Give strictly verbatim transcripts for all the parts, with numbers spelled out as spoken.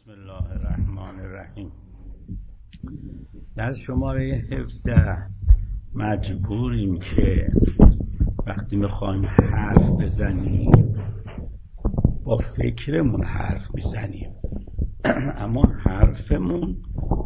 بسم الله الرحمن الرحیم. در شماره هفده مجبوریم که وقتی میخوایم حرف بزنیم با فکرمون حرف میزنیم، اما حرفمون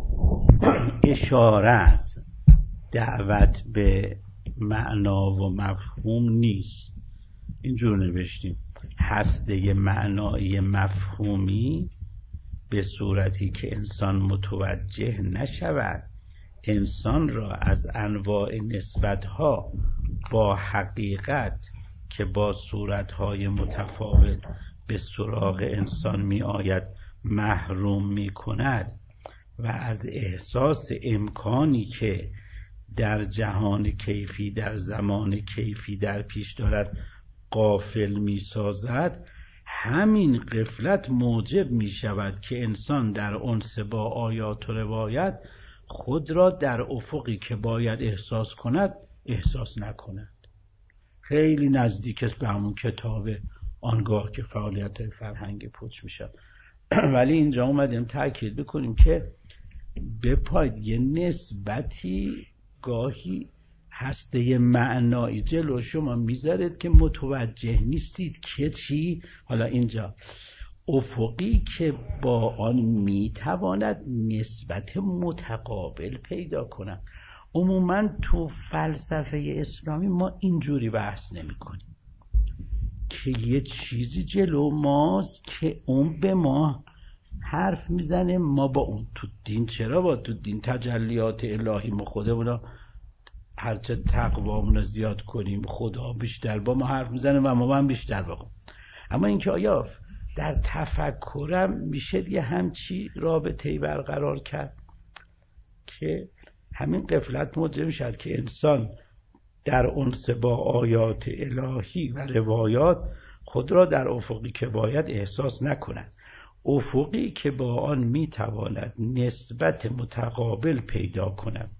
اشاره است، دعوت به معنا و مفهوم نیست. اینجور نوشتیم: هسته معنایی مفهومی به صورتی که انسان متوجه نشود انسان را از انواع نسبتها با حقیقت که با صورتهای متفاوت به سراغ انسان می آید محروم می کند و از احساس امکانی که در جهان کیفی در زمان کیفی در پیش دارد غافل می سازد. همین غفلت موجب می شود که انسان در انس با آیات و روایت خود را در افقی که باید احساس کند احساس نکند. خیلی نزدیک است به همون کتاب آنگاه که فعالیت فرهنگ پوچ می شود. ولی اینجا اومدیم تأکید بکنیم که بپاید یه نسبتی گاهی هسته معنایی جلو شما میذارید که متوجه نیستید که چی. حالا اینجا افقی که با آن میتواند نسبت متقابل پیدا کنند. عموما تو فلسفه اسلامی ما اینجوری بحث نمی کنیم که یه چیزی جلو ماست که اون به ما حرف میزنه، ما با اون. تو دین چرا با تو دین تجلیات الهی ما خودمون هرچه تقوامون رو زیاد کنیم خدا بیشتر با ما حرف میزنه و ما هم بیشتر با. اما اینکه آیا در تفکرم میشه یه همچی رابطه‌ای برقرار کرد که همین غفلت موجب شد که انسان در انس با آیات الهی و روایات خود را در افقی که باید احساس نکند، افقی که با آن میتواند نسبت متقابل پیدا کند.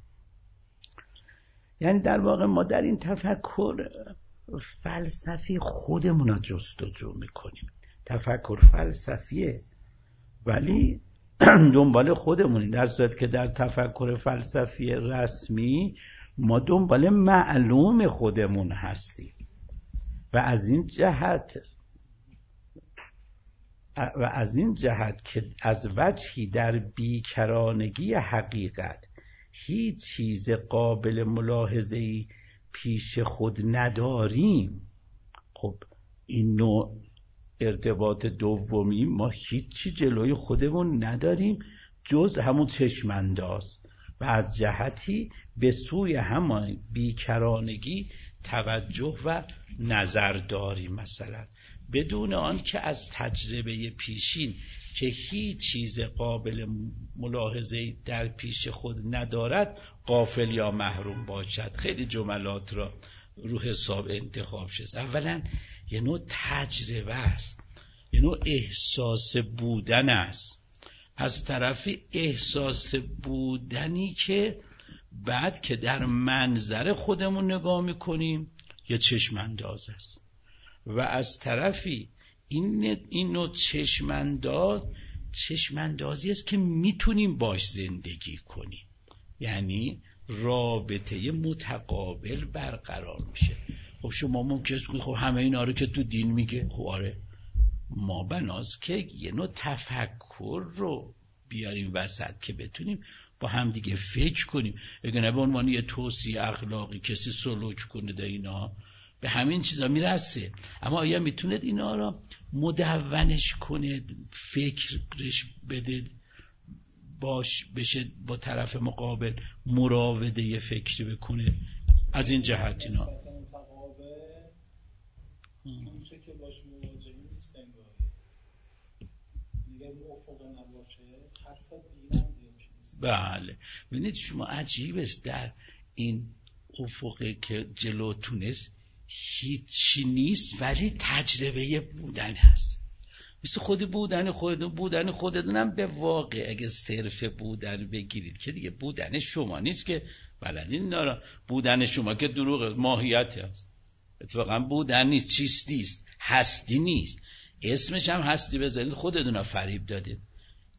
یعنی در واقع ما در این تفکر فلسفی خودمون را جستجو میکنیم. تفکر فلسفیه ولی دنبال خودمونیم، در صورتی که در تفکر فلسفی رسمی ما دنبال معلوم خودمون هستیم و از این جهت و از این جهت که از وجهی در بیکرانگی حقیقت هیچ چیز قابل ملاحظه‌ای پیش خود نداریم. خب این نوع ارتباط دومی، ما هیچی جلوی خودمون نداریم جز همون چشمانداز و از جهتی به سوی همان بیکرانگی توجه و نظر داریم، مثلا بدون آن که از تجربه پیشین که هیچ چیز قابل ملاحظه‌ای در پیش خود ندارد غافل یا محروم باشد. خیلی جملات را رو حساب انتخاب شد. اولا یه نوع تجربه است، یه نوع احساس بودن است. از طرفی احساس بودنی که بعد که در منظر خودمون نگاه میکنیم یه چشمانداز است و از طرفی این این نوع چشمانداز چشماندازی است که میتونیم باش زندگی کنیم، یعنی رابطه متقابل برقرار میشه. خب شما ممکنه کنید خب همه اینا رو که تو دین میگه، خب آره، ما بناس که یه نوع تفکر رو بیاریم وسط که بتونیم با هم دیگه فکر کنیم. اگه نه به عنوان یه توصیه اخلاقی کسی سلوک کنه ده اینا به همین چیزا میرسه. اما آیا میتونید اینا رو مدونش کنید، فکرش بده، باش بشه با طرف مقابل مراوده فکری بکنه؟ از این جهت اینا اونچه که باش مواجه نیست انگاری دیگه افق نباشه حرف دیگه نیست. بله ببینید شما عجیب است در این افقی که جلوتونست هیچی نیست ولی تجربه بودن هست. مثل خود بودن خودتون بودن خودتونم به واقع اگه صرف بودن بگیرید که دیگه بودن شما نیست که بلدین داره. بودن شما که دروغ ماهیت هست، اتفاقا بودن نیست، چیستی است، هستی نیست. اسمش هم هستی بذارید خودتون فریب دادید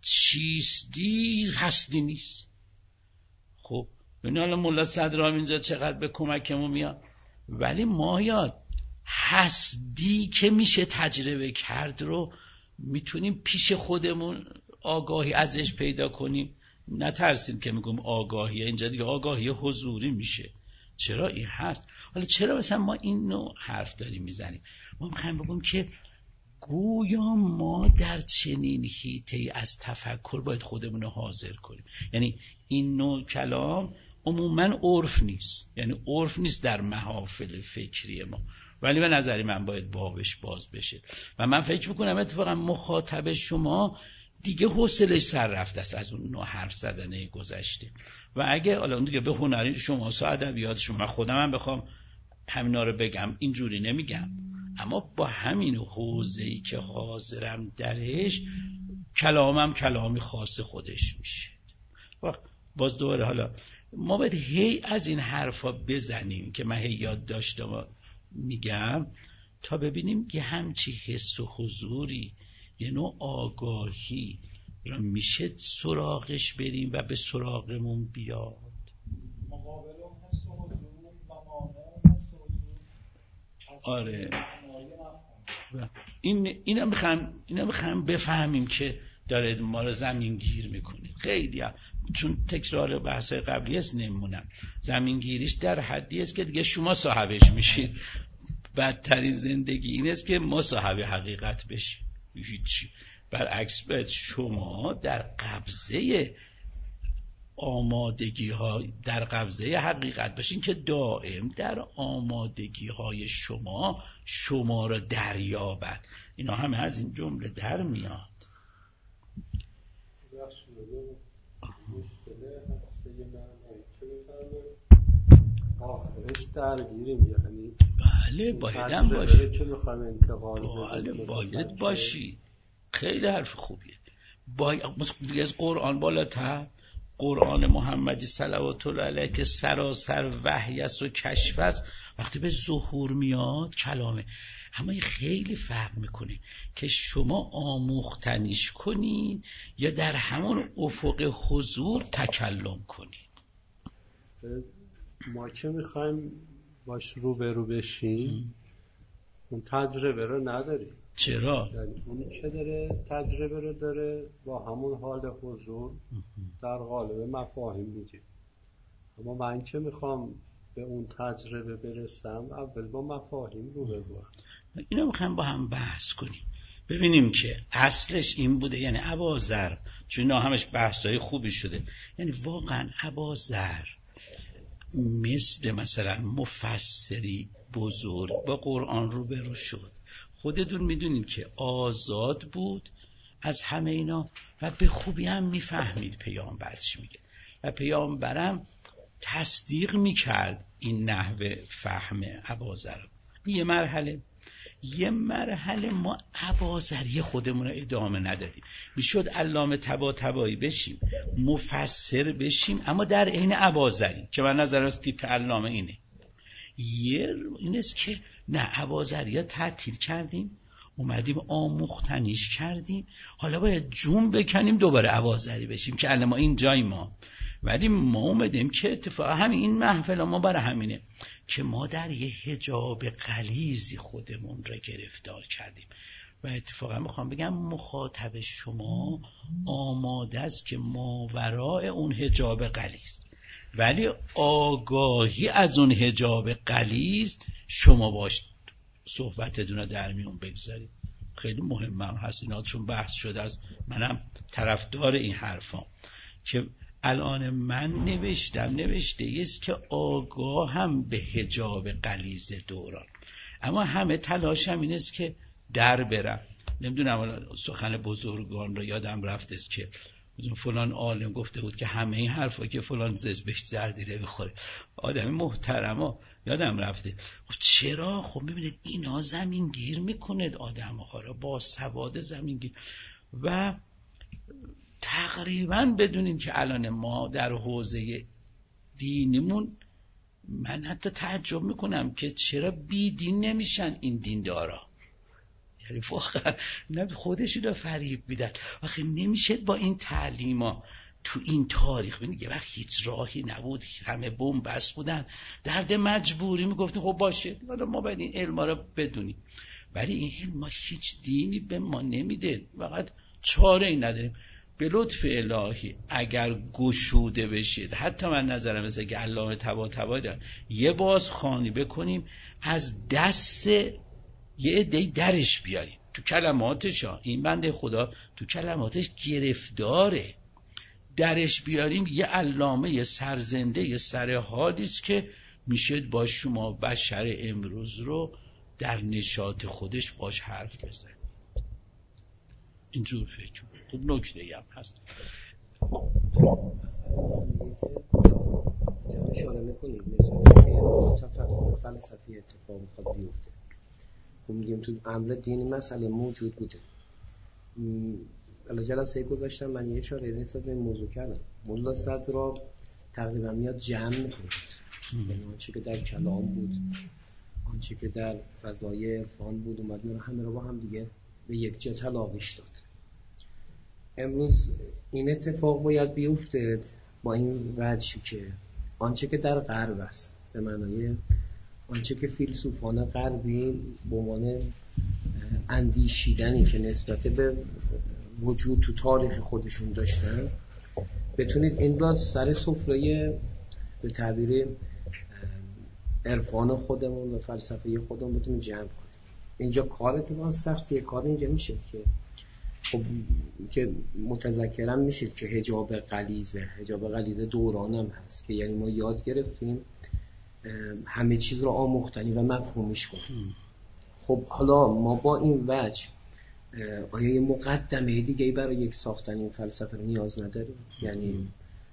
چیستی هستی نیست. خب ببین حالا مولا صدرام اینجا چقدر به کمکمون میاد. ولی ما یاد هستی که میشه تجربه کرد رو میتونیم پیش خودمون آگاهی ازش پیدا کنیم. نترسیم که میگم آگاهی، اینجا دیگه آگاهی حضوری میشه. چرا این هست؟ حالا چرا مثلا ما این نوع حرف داریم میزنیم؟ ما میخوایم بگم که گویا ما در چنین حیطه‌ای از تفکر باید خودمون رو حاضر کنیم. یعنی این نوع کلام عموما عرف نیست، یعنی عرف نیست در محافل فکری ما، ولی به نظری من باید بابش باز بشه. و من فکر میکنم اتفاقا مخاطب شما دیگه حوصله‌اش سر رفته است از اون نوع حرف زدن گذشته. و اگه حالا اون دیگه به هنری شما و ادبیات شما، خودم هم بخوام همینا رو بگم اینجوری نمیگم، اما با همین حوزه‌ای که حاضرم درش کلامم کلامی خاص خودش میشه. و باز دوباره حالا ما باید هی از این حرفا بزنیم که من هی یاد داشتم میگم تا ببینیم که همچی حس و حضوری یه نوع آگاهی را میشه سراغش بریم و به سراغمون بیاد. مقابل اون حس و حضور و مانع حس و حضور. آره این اینا میخوام اینا میخوام بفهمیم که داره ما رو زمین گیر میکنه. خیلی هم چون تکرار بحث قبلی است نمونم، زمین گیریش در حدی است که دیگه شما صاحبش میشید. بدترین زندگی این است که ما صاحب حقیقت بشیم. هیچی. برعکس باید شما در قبضه آمادگی ها در قبضه حقیقت باشین که دائم در آمادگی های شما شما را دریابد. اینا همه از این جمله در میاد. آخرش درگیریم، یعنی بله بایدم باشی. چه میخوایم انتقال بله باید باشی. خیلی حرف خوبیه. باید از قرآن بالاتر، قرآن محمدی صلوات الله علیه که سراسر وحی است و کشف است، وقتی به ظهور میاد کلامه. اما خیلی فرق میکنه که شما آموختنیش کنید یا در همون افق حضور تکلم کنید. ما که میخوایم باش رو به رو بشیم اون تجربه رو نداریم. چرا؟ یعنی اونی که داره تجربه رو داره با همون حال حضور در قالب مفاهیم میگه. اما من که میخوام به اون تجربه برسم اول با مفاهیم رو بگوام. اینو میخوام با هم بحث کنیم ببینیم که اصلش این بوده. یعنی اباذر، چون اینا همش بحثای خوبی شده، یعنی واقعا اباذر مثل مثلا مفسری بزرگ با قرآن روبرو شد. خودتون میدونید که آزاد بود از همه اینا و به خوبی هم میفهمید پیامبر چی میگه و پیامبرم تصدیق میکرد این نحوه فهم اباذر. یه مرحله یه مرحله ما اباذری خودمون رو ادامه ندادیم. میشد علامه طباطبایی بشیم، مفسر بشیم، اما در عین اباذری که من نظرات تیپ علامه اینه. یه این است که نه، اباذری ها تعطیل کردیم، اومدیم آموختنیش کردیم، حالا باید جون بکنیم دوباره اباذری بشیم که الان ما این جای ما. ولی ما اومدیم که اتفاقا همین این محفل ما برای همینه که ما در یه حجاب غلیظی خودمون را گرفتار کردیم و اتفاقا میخوام بگم مخاطب شما آماده است که ماورای اون حجاب غلیظ، ولی آگاهی از اون حجاب غلیظ شما باش صحبتتون رو در میون بگذارید. خیلی مهمه هست اینا، چون بحث شده است. منم طرفدار این حرفام که الان من نوشتم نوشته است که آگاه هم به حجاب غلیظ دوران، اما همه تلاشم این است که در برم. نمیدونم سخن بزرگان رو یادم رفت است که فلان عالم گفته بود که همه این حرفا که فلان ززبش زردیره بخوره. آدم محترما یادم رفته. چرا؟ خب ببینید اینا زمین گیر میکنه آدم ها را، با سواد زمین گیر. و تقریبا بدونین که الان ما در حوزه دینمون، من حتی تعجب میکنم که چرا بی دین نمیشن این دیندارا. یعنی واقعا نه خودشون رو فریب میدن. وقتی نمیشه با این تعلیما تو این تاریخ ببینید یه وقت هیچ راهی نبود، همه بن‌بست بودن، درد مجبوری میگفتیم خب باشه حالا ما باید این علما رو بدونیم، ولی این علما هیچ دینی به ما نمیده، فقط چاره ای نداریم. به لطف الهی اگر گشوده بشید، حتی من نظرم مثل که علامه طباطبایی دارم، یه باز خوانی بکنیم از دست یه عده‌ای درش بیاریم تو کلماتش ها. این بنده خدا تو کلماتش گرفتاره، درش بیاریم یه علامه یه سرزنده یه سر حالیست که میشه با شما بشر امروز رو در نشاط خودش باش حرف بزن. اینجور فکر خب نکته هم هست. اشاره میکنید نسبت به تفکر فلسفی اتفاق میخواد بیفته. خب میگیم تو امر دینی مسئله موجود بوده. الان جلسه گذاشتم من یه اشاره نسبت به این موضوع کردم. ملا صدر تقریبا میاد جمع میکنه، یعنی آنچه که در کلام بود، آنچه که در فضای عرفان بود، اومد میره همه رو با هم دیگه به یک جا تلاقیش داد. امروز این اتفاق باید بیفته با این وجهی که آنچه که در غرب است، به معنای آنچه که فیلسوفان غربی به عنوان اندیشیدنی که نسبت به وجود تو تاریخ خودشون داشتن، بتونید این را سر سفره به تعبیر عرفان خودمون و فلسفه خودمون بتونید جمع کنید. اینجا کار اتفاقا سختیه. کار اینجا میشه که خب که متذکرم میشه که حجاب غلیظه حجاب غلیظه دورانم هست که یعنی ما یاد گرفتیم همه چیز رو آموختنی و مفهومیش کنیم. خب حالا ما با این وجه آیا یه مقدمه دیگه برای یک ساختن این فلسفه رو نیاز نداریم؟ یعنی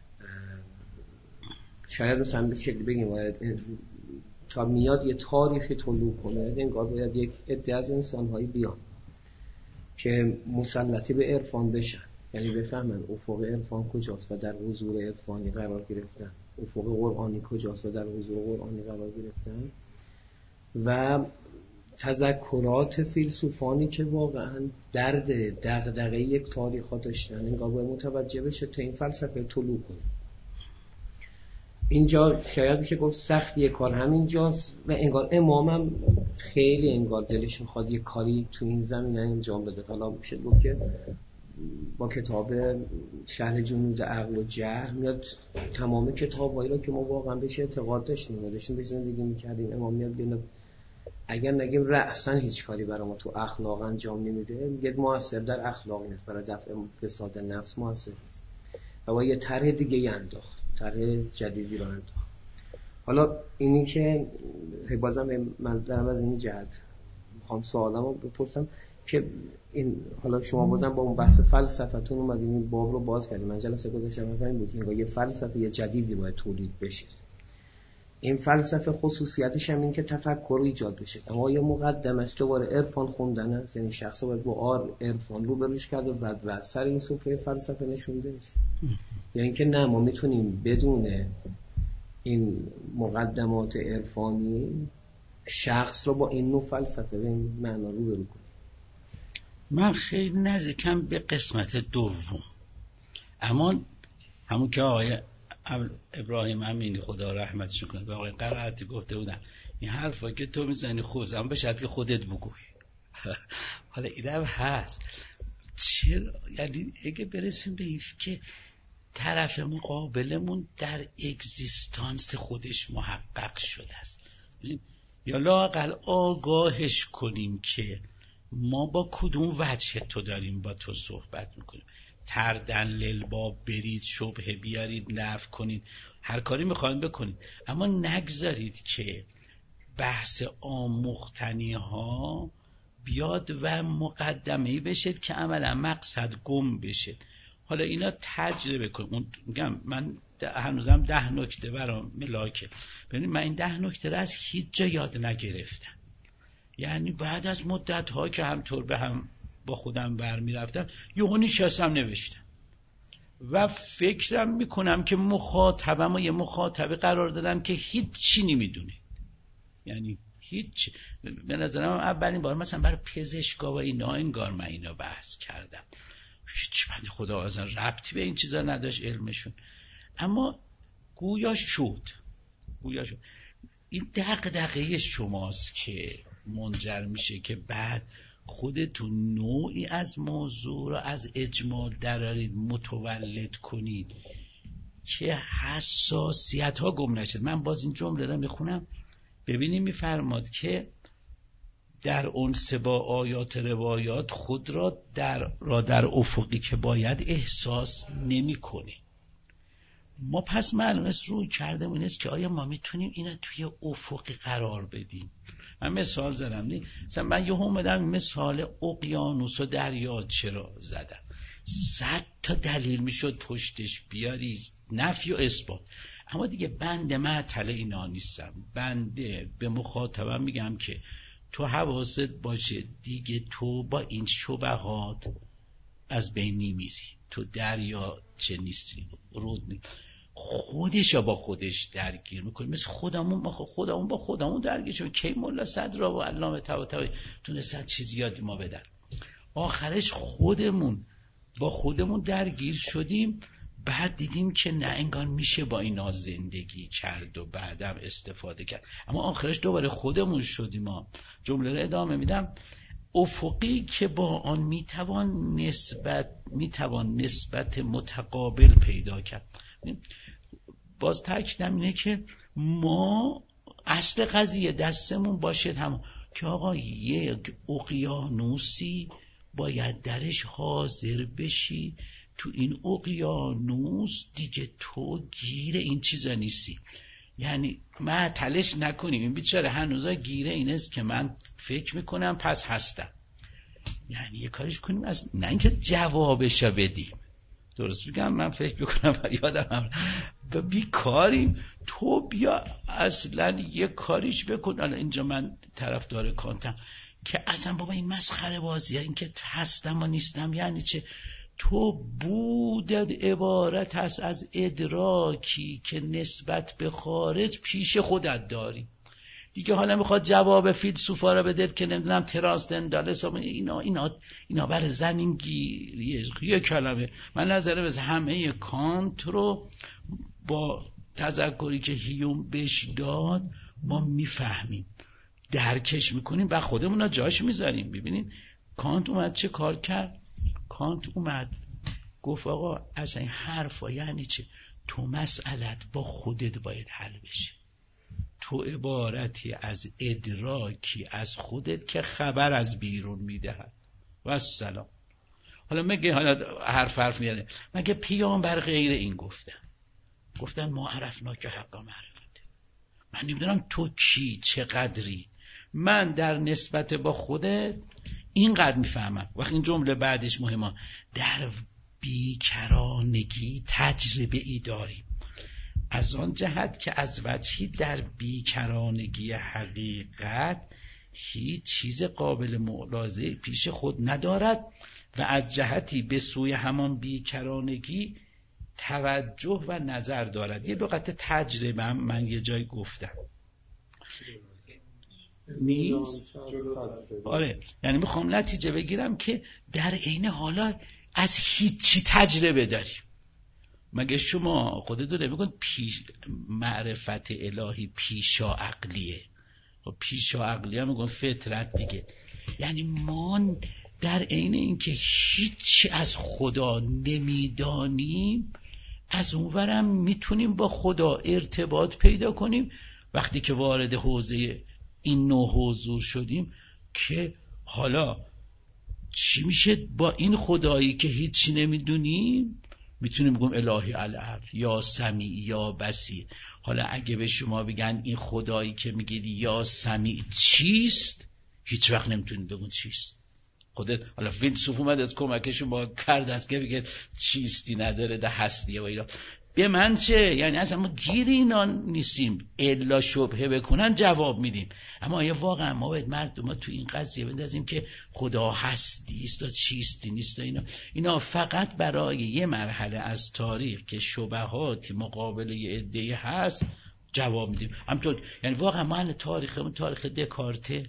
شاید مثلا به شکلی بگیم باید تا میاد یه تاریخی طلوع کنه، انگار باید یک عده از انسان‌هایی بیان که مسلطی به عرفان بشن، یعنی بفهمن افق عرفان کجاست و در حضور عرفانی قرار گرفتن، افق قرآنی کجاست و در حضور قرآنی قرار گرفتن، و تذکرات فیلسوفانی که واقعا درد دغدغه یک تاریخ ها داشتن انگار باید متوجه بشه تا این فلسفه طلوع کنه. اینجا شاید میشه گفت سختیه کار همینجاست و انگار امامم خیلی انگار دلش میخواد یه کاری تو این زمینه انجام بده. حالا میشه گفت که با کتاب شرح جنود عقل و جهل میاد تمام کتابایی رو که ما واقعا بهش اعتقاد داشتیم و داشتیم به زندگی میکردیم، امام میاد بگه اگر نگیم رأساً هیچ کاری برای ما تو اخلاق انجام نمیده، میگه موثر در اخلاق نیست، برای دفع فساد نفس موثر نیست و با یه طرح دیگه انداخت، طرح جدیدی رو انداخت. حالا اینی که بازم من دارم از این جهت میخوام سوالمو بپرسم که این حالا شما بازم با اون بحث فلسفتون اومدین این باب رو باز کردیم. من جلسه گذاشتم همین بود که یه فلسفه یه جدیدی باید تولید بشه. این فلسفه خصوصیتش هم این که تفکر ایجاد بشه، اما یه مقدمش دوباره عرفان خوندن است، یعنی شخص باید با آر عرفان رو بروش کرد و بعد و سر این صفحه فلسفه نشونده بشه. یا اینکه نه ما میتونیم بدون این مقدمات عرفانی شخص رو با این نوع فلسفه به این معنا رو برو کنیم. من خیلی نزدیکم به قسمت دوم، اما همون که آقای ابراهیم امینی خدا رحمتش کنه به آقای قرائتی گفته بودن این حرفا که تو میزنی خوز، اما به شرطی که خودت بگوی. حالا اینم هست. چرا؟ یعنی اگه برسیم به این که طرف مقابلمون در اگزیستانس خودش محقق شده است، یا لااقل آگاهش کنیم که ما با کدوم وجه تو داریم با تو صحبت میکنیم، تردن للباب برید، شبهه بیارید، نفی کنید، هر کاری میخواید بکنید، اما نگذارید که بحث آموختنی ها بیاد و مقدمه‌ای بشه که عملا مقصد گم بشه. حالا اینا تجربه کنید. میگم من هنوزم ده نکته برام ملاکه. ببینید من این ده نکته رو از هیچ جا یاد نگرفتم، یعنی بعد از مدت ها که همطور به هم با خودم برمی رفتم یهو نشستم نوشتم و فکرم میکنم که مخاطبم و یه مخاطبه قرار دادم که هیچ چی نمیدونه، یعنی هیچ. به نظرم اولین بار مثلا برای پزشکا و اینا انگار من اینا بحث کردم، هیچ بنده خدا اصلا ربطی به این چیزا نداشت علمشون، اما گویا شد گویا شد این دغدغه شماست که منجر میشه که بعد خودتون نوعی از موضوع رو از اجمال درارید متولد کنید که حساسیت ها گم نشد. من باز این جمله رو میخونم، ببینیم میفرماد که در انس با آیات روایات خود را در, را در افقی که باید احساس نمی کنه. ما پس معلوم است روی کردم این است که آیا ما میتونیم اینا توی افقی قرار بدیم. من مثال زدم نه مثلا من یه اومدم مثال اقیانوس و دریا چرا زدم، صد تا دلیل میشد پشتش بیاری نفی و اثبات، اما دیگه بنده معطل اینا نیستم. بنده به مخاطبم میگم که تو حواست باشه دیگه تو با این شبهات از بین میری، تو دریا چه نیستی رود نیست، خودش با خودش درگیر میکنی، مثل خودمون با خودمون با خودمون درگیر شدیم. کی مولا صدرا و علامه طباطبایی تونستن چیز یادی ما بدن، آخرش خودمون با خودمون درگیر شدیم، بعد دیدیم که نه انگار میشه با اینا زندگی کرد و بعدم استفاده کرد، اما آخرش دوباره خودمون شدیم. ما جمله رو ادامه میدم، افقی که با آن میتوان نسبت میتوان نسبت متقابل پیدا کرد. باز تاکیدم اینه که ما اصل قضیه دستمون باشه هم که آقا یک اقیانوسی باید درش حاضر بشی، تو این اقیانوس دیگه تو گیر این چیزا نیستی، یعنی معطلش نکنیم. این بیچاره هنوزا گیره این است که من فکر میکنم پس هستم، یعنی یه کارش کنیم از نه اینکه جوابشو بدیم، درست میگم من فکر میکنم یادم هم بیکاریم، تو بیا اصلا یه کاریش بکن. الان اینجا من طرفدار کانتم که اصلا بابا این مسخره بازیه، این که هستم و نیستم یعنی چه؟ تو بودت عبارت هست از ادراکی که نسبت به خارج پیش خودت داری دیگه. حالا میخواد جواب فیلسوفا رو بده که نمیدونم ترانسندنتالیسم اینا اینا اینا برای زمین گیریه. یه کلمه من نظره بس همه کانت رو با تذکری که هیوم بهش داد ما میفهمیم، درکش میکنیم و خودمون رو جاش میذاریم. ببینین کانت اومد چه کار کرد؟ کانت اومد گفت آقا اصلا این حرفا یعنی چه؟ تو مسئلت با خودت باید حل بشه، تو عبارتی از ادراکی از خودت که خبر از بیرون میدهد و السلام. حالا مگه حالا حرف حرف میاره مگه پیامبر غیر این گفتن؟ گفتن ما عرفنا که حق معرفته. من نمیدونم تو کی چقدری، من در نسبت با خودت اینقدر میفهمم. وقتی این جمله بعدش مهمه، در بیکرانگی تجربه ای داریم، از آن جهت که از وجهی در بیکرانگی حقیقت هیچ چیز قابل ملاحظه پیش خود ندارد و از جهتی به سوی همان بیکرانگی توجه و نظر دارد. یه لغت تجربه هم من یه جای گفتم نیست. آره یعنی میخوام نتیجه بگیرم که در عین حالا از هیچی تجربه داریم. مگه شما خودت رو میگن پیش معرفت الهی پیشا عقلیه؟ و پیشا عقلیه میگن فطرت دیگه. یعنی ما در عین اینکه هیچی از خدا نمیدانیم، از اونورم میتونیم با خدا ارتباط پیدا کنیم. وقتی که وارد حوزه این نوع حضور شدیم که حالا چی میشه با این خدایی که هیچی نمیدونیم؟ میتونیم بگیم الهی العف یا سمیع یا بصیر. حالا اگه به شما بگن این خدایی که میگید یا سمیع چیست، هیچ وقت نمیتونید بگون چیست. خودت حالا فیلسوف اومد از کمکشون با کرد است که بگه چیستی نداره ده هستیه و اینا. به من چه؟ یعنی اصلا ما گیر اینا نیستیم، الا شبهه بکنن جواب میدیم. اما آیا واقعا ما باید مردم تو این قضیه بندازیم که خدا هستی است و چیستی نیست و اینا؟ اینا فقط برای یه مرحله از تاریخ که شبهات مقابل یه عده‌ای هست جواب میدیم. همطور یعنی واقعا ما تاریخمون تاریخ دکارته،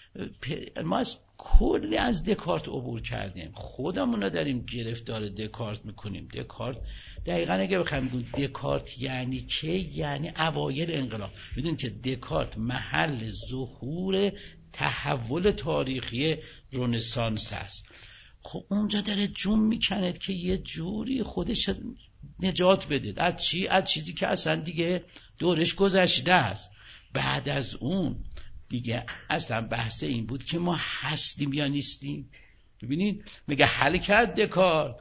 ما از کلی از دکارت عبور کردیم، خودمون رو داریم گرفتار دکارت میکنیم. دکارت دقیقا اگه بخوایم بگیم دکارت یعنی چه، یعنی اوایل انقلاب. میدونید که دکارت محل ظهور تحول تاریخی رنسانس است. خب اونجا داره جون میکند که یه جوری خودش نجات بده از چی؟ از چیزی که اصلا دیگه دورش گذشته است. بعد از اون دیگه اصلا بحث این بود که ما هستیم یا نیستیم. ببینید میگه حل کرد دکارت،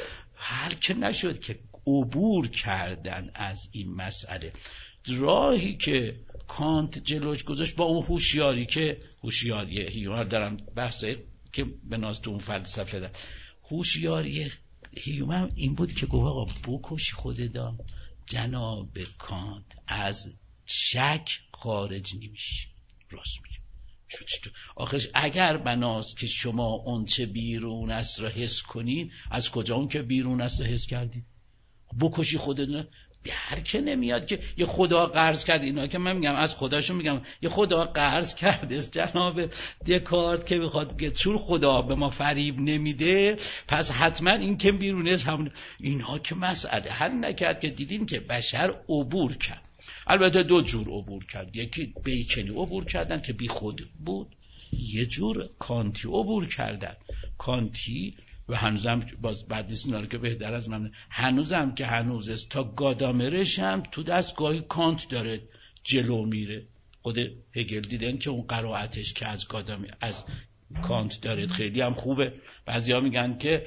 حل که نشد که عبور کردن از این مسئله. راهی که کانت جلوش گذاشت با اون هوشیاری که هوشیاری هیومن دارم بحثی که به ناز تو اون فلسفه ده، هوشیاری هیومن این بود که گفت آقا بکشی خودت، جناب کانت از شک خارج نمیشی. راست میگه. آخرش اگر بناست که شما اون چه بیرون است را حس کنید، از کجا اون که بیرون است را حس کردید؟ بکشی خودت. درک نمیاد که یه خدا قرض کرد. اینا که من میگم از خداشون میگم یه خدا قرض کرده جناب دکارت که بخواد بگه چون خدا به ما فریب نمیده پس حتما این که بیرونه هم. اینها که مسئله حل نکرد که دیدیم که بشر عبور کرد. البته دو جور عبور کرد، یکی بیکنی عبور کردن که بی خود بود، یه جور کانتی عبور کردن. کانتی و هنوزم باز بعد نیست اینا رو که بهتر از من، هنوزم که هنوز است تا گادامرش هم تو دستگاهی کانت داره جلو میره. خود هگل دیدن که اون قرائتش که از گادامر از کانت داره خیلی هم خوبه. بعضیا میگن که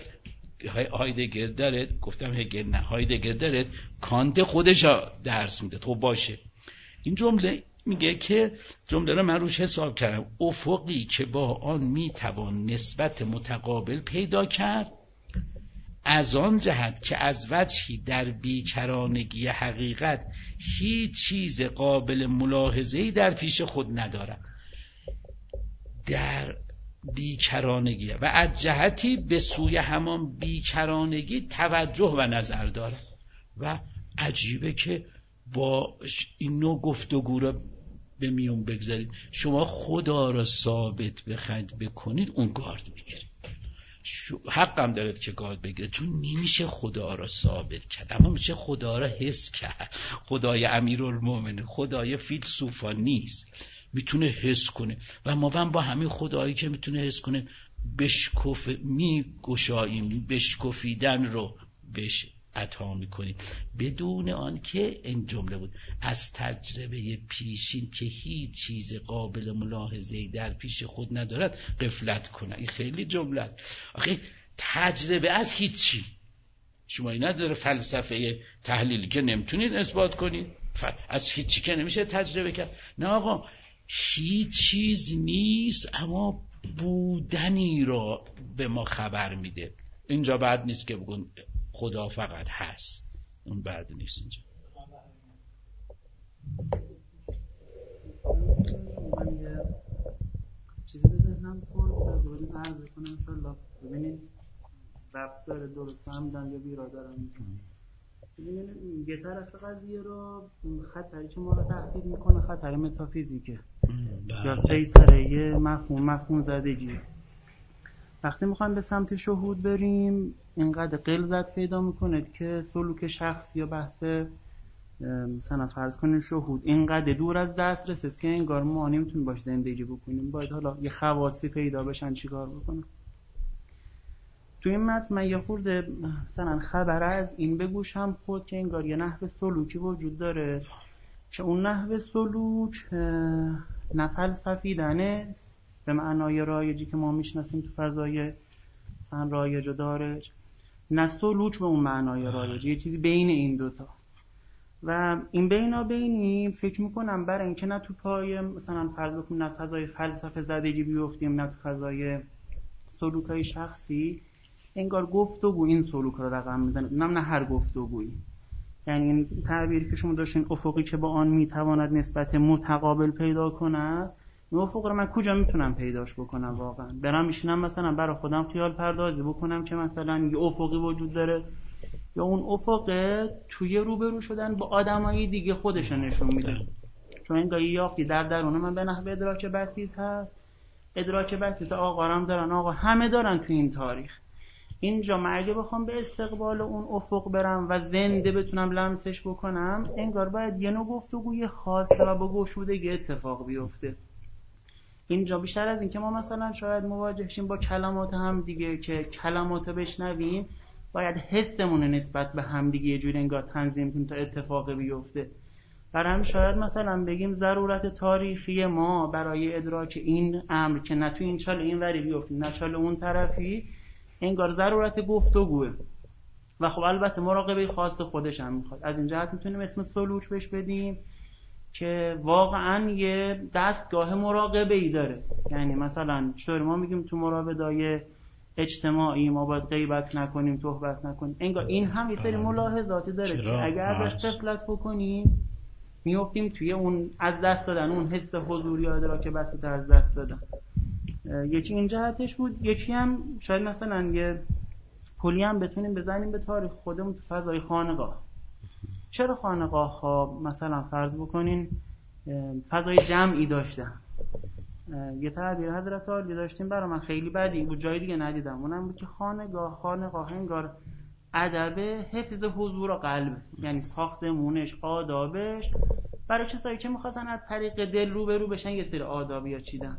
هایدگر داره، گفتم هگل نه، هایدگر داره کانت خودش درس میده. خب باشه. این جمله میگه که جمله رو من روش حساب کردم، افقی که با آن میتوان نسبت متقابل پیدا کرد از آن جهت که از وجهی در بیکرانگی حقیقت هیچ چیز قابل ملاحظه‌ای در پیش خود ندارد. در بیکرانگی و از جهتی به سوی همان بیکرانگی توجه و نظر دارد. و عجیبه که با این نوع گفتگو را به میون بگذارید، شما خدا را ثابت بخواید بکنید اون گارد میگیره. حقم دارد که گارد بگیره، چون نمیشه خدا را ثابت کرد، اما میشه خدا را حس کرد. خدای امیرالمومنین، خدای فیلسوفا نیست، میتونه حس کنه. و ما هم با همین خدایی که میتونه حس کنه بشکف میگشاییم، بشکفیدن رو بشه عطا میکنیم، بدون آن که این جمله بود از تجربه پیشین که هیچ چیز قابل ملاحظه‌ای در پیش خود ندارد غفلت کنه. این خیلی جمله است. آخه تجربه از هیچی، شما این نظر فلسفه تحلیلی که نمیتونید اثبات کنید، از هیچی که نمیشه تجربه کرد. نه آقا، هیچ چیز نیست اما بودنی را به ما خبر میده. اینجا بعد نیست که بگن خدا فقط هست، اون بعد نیست. اینجا من یه چیزی به ذهنم خورد از بودیم عرض کنم انشالله ببینید ربط داره، درست فهمیدم یا بیرا دارم. ببینید یه طرف قضیه رو خطری که ما رو تهدید میکنه خطر متافیزیکه یا سیطره یه مفهوم مفهوم زدگی. وقتی میخوایم به سمت شهود بریم اینقدر غلظت پیدا میکنه که سلوک شخص یا بحث مثلا فرض کنید شهود اینقدر دور از دست رسید که انگار ما نمیتونیم باش زندگی بکنیم، باید حالا یه خواصی پیدا بشن چیکار بکنم. تو این متن من یه خورده مثلا خبر از این به گوشم خورد که انگار یه نحو سلوکی وجود داره که اون نحو سلوک نه فلسفیدنه به معنای رایجی که ما میشناسیم تو فضای مثلا رایج و دارج، نه سلوک به اون معنای رایج، یه چیزی بین این دوتا. و این بینا بینی فکر میکنم برای اینکه نه تو پای مثلا فرض بکنیم نه فضای فلسفه زدگی بیفتیم نه تو فضای سلوکای شخصی، انگار گفتگو این سلوک رو رقم میزنه، نه هر گفتگویی. یعنی این تعبیری که شما داشتین افقی که با آن میتواند نسبت متقابل پیدا کند، این افق رو من کجا میتونم پیداش بکنم واقعا؟ برم میشینم مثلا برای خودم خیال پردازی بکنم که مثلا یه افقی وجود داره یا اون افق توی روبرو شدن با آدمای دیگه خودش نشون میده. چون این گاهی یافتی در درون من به نحو ادراک بسیط هست، ادراک بسیط آقا هم دارن، آقا همه دارن تو این تاریخ. اینجا من اگه بخوام به استقبال اون افق برم و زنده بتونم لمسش بکنم، انگار باید یه نوع گفتگوی خاصه و با گشودگی اتفاق بیفته. اینجا بیشتر از این که ما مثلا شاید مواجه شیم با کلمات هم دیگه که کلمات بشنویم، باید حسمون نسبت به هم دیگه یه جوری انگار تنظیم کنیم تا اتفاق بیفته. برای هم شاید مثلا بگیم ضرورت تاریخی ما برای ادراک این امر که نه تو این چال این وری بیفته نه چال اون طرفی، انگار ضرورت گفتگوه و خب البته مراقبه خاص خودش هم میخواد. از این جهت میتونیم اسم سلوک بهش بدیم که واقعا یه دستگاه مراقبه ای داره. یعنی مثلا چطور ما میگیم تو مراودای اجتماعی ما باید غیبت نکنیم، صحبت نکنیم، انگار این هم یه سری ملاحظاتی داره که اگر ازش غفلت بکنیم میافتیم توی اون از دست دادن اون حس حضوری یا ادراک بسیط از دست دادن. یکی این جهتش بود. یکی هم شاید مثلا یه کلی هم بتونیم بزنیم به تاریخ خودمون تو فضای خانقاه. چرا خانقاه ها مثلا فرض بکنین فضای جمعی داشتن؟ یه تعبیر حضرت عالی داشتیم برای من خیلی بدی بود، جای دیگه ندیدم. اونم بود که خانقاه خانقاه انگار ادب حفظ حضور قلب، یعنی ساختمونش، آدابش برای کسایی که میخواستن از طریق دل رو به رو بشن یه سری آدابیات چیدن.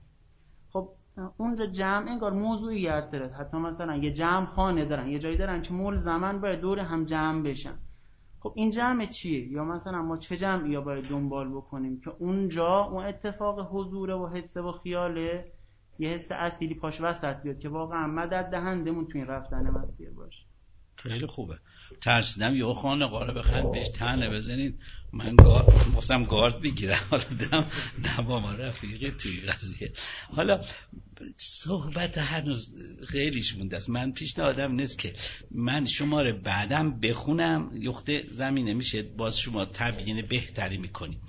خب اونجا جمع انگار موضوعیت داره. حتی مثلا یه جمع خانه دارن، یه جایی دارن که ملزمن باید دور هم جمع بشن. خب این جمع چیه؟ یا مثلا ما چه جمعی یا باید دنبال بکنیم که اونجا اون اتفاق حضور و حس و خیاله یه حس اصیلی پاش وسط بیاد که واقعا مدد دهندمون تو این رفتن مسیر باشه. خیلی خوبه. ترسیدم یه خانقاه رو بخواید بهش طعنه بزنید من گارد گفتم گارد بگیرم، حالا دیدم نه با ما رفیقی توی قضیه. حالا صحبت هنوز خیلیش مونده است. من پیشنهادم نیست که من شما رو بعدم بخونم، یخته زمینه میشه باز شما تبیین بهتری میکنی،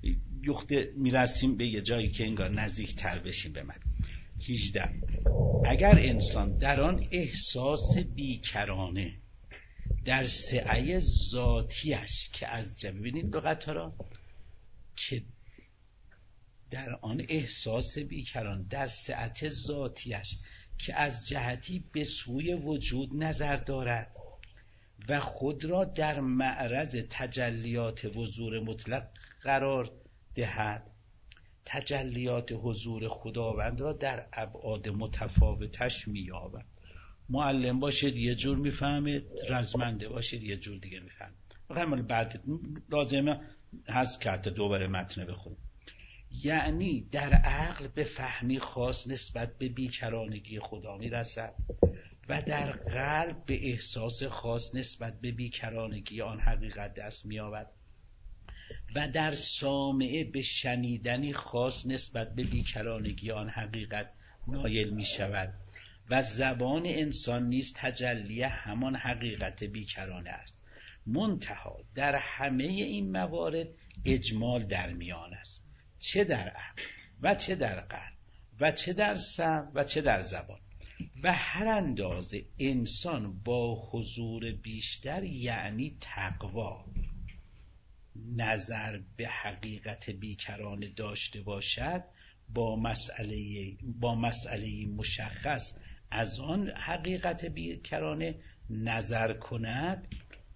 یخته میرسیم به یه جایی که انگار نزدیک تر بشیم به من. هجده اگر انسان در آن احساس بیکرانه در سعی ذاتیش که از جبه ببینید لغت را که در آن احساس بیکران در سعت ذاتیش که از جهتی به سوی وجود نظر دارد و خود را در معرض تجلیات حضور مطلق قرار دهد، تجلیات حضور خداوند را در ابعاد متفاوتش می‌یابد. معلم باشید یه جور میفهمید، رزمنده باشید یه جور دیگه میفهمید. بخوایم بعد لازمه هست که حتی دوباره متن بخونیم. یعنی در عقل به فهمی خاص نسبت به بیکرانگی خدا میرسد و در قلب به احساس خاص نسبت به بیکرانگی آن حقیقت دست می‌یابد و در سامعه به شنیدنی خاص نسبت به بیکرانگی آن حقیقت نایل می شود و زبان انسان نیز تجلی همان حقیقت بیکرانه است. منتها در همه این موارد اجمال در میان است، چه در عقل و چه در قلب و چه در سمع و چه در زبان. و هر اندازه انسان با حضور بیشتر یعنی تقوا نظر به حقیقت بیکرانه داشته باشد، با مسئله با مسئله مشخص از آن حقیقت بیکرانه نظر کند،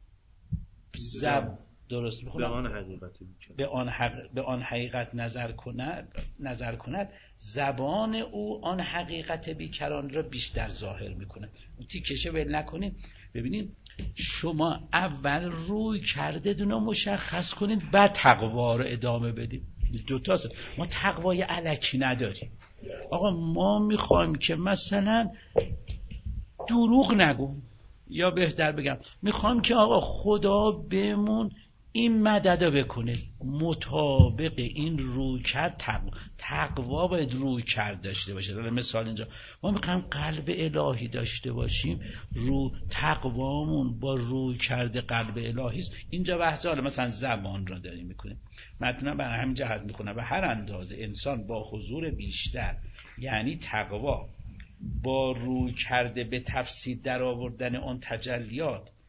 زب درست میخونم، به آن حقیقت به آن حق... به آن حقیقت نظر کند نظر کند زبان او آن حقیقت بیکران را بیشتر ظاهر میکند. اون تیکشه ول نکنید. ببینید شما اول روی کرده دونو مشخص کنید بعد تقوا رو ادامه بدید. دوتاست. ما تقوای الکی نداریم. آقا ما میخوایم که مثلا دروغ نگم، یا بهتر بگم میخوام که آقا خدا بهمون این مدد بکنه، مطابق این روی کرد تقوا, تقوا باید روی کرد داشته باشه. در مثال اینجا ما میخوایم قلب الهی داشته باشیم، رو تقوامون با روی کرده قلب الهی است. اینجا بحث حالا مثلا زبان رو داریم میکنیم. متن برای همین جهت میخونم و هر اندازه انسان با حضور بیشتر یعنی تقوا با روی کرده به تفسیر در آوردن آن تجلیات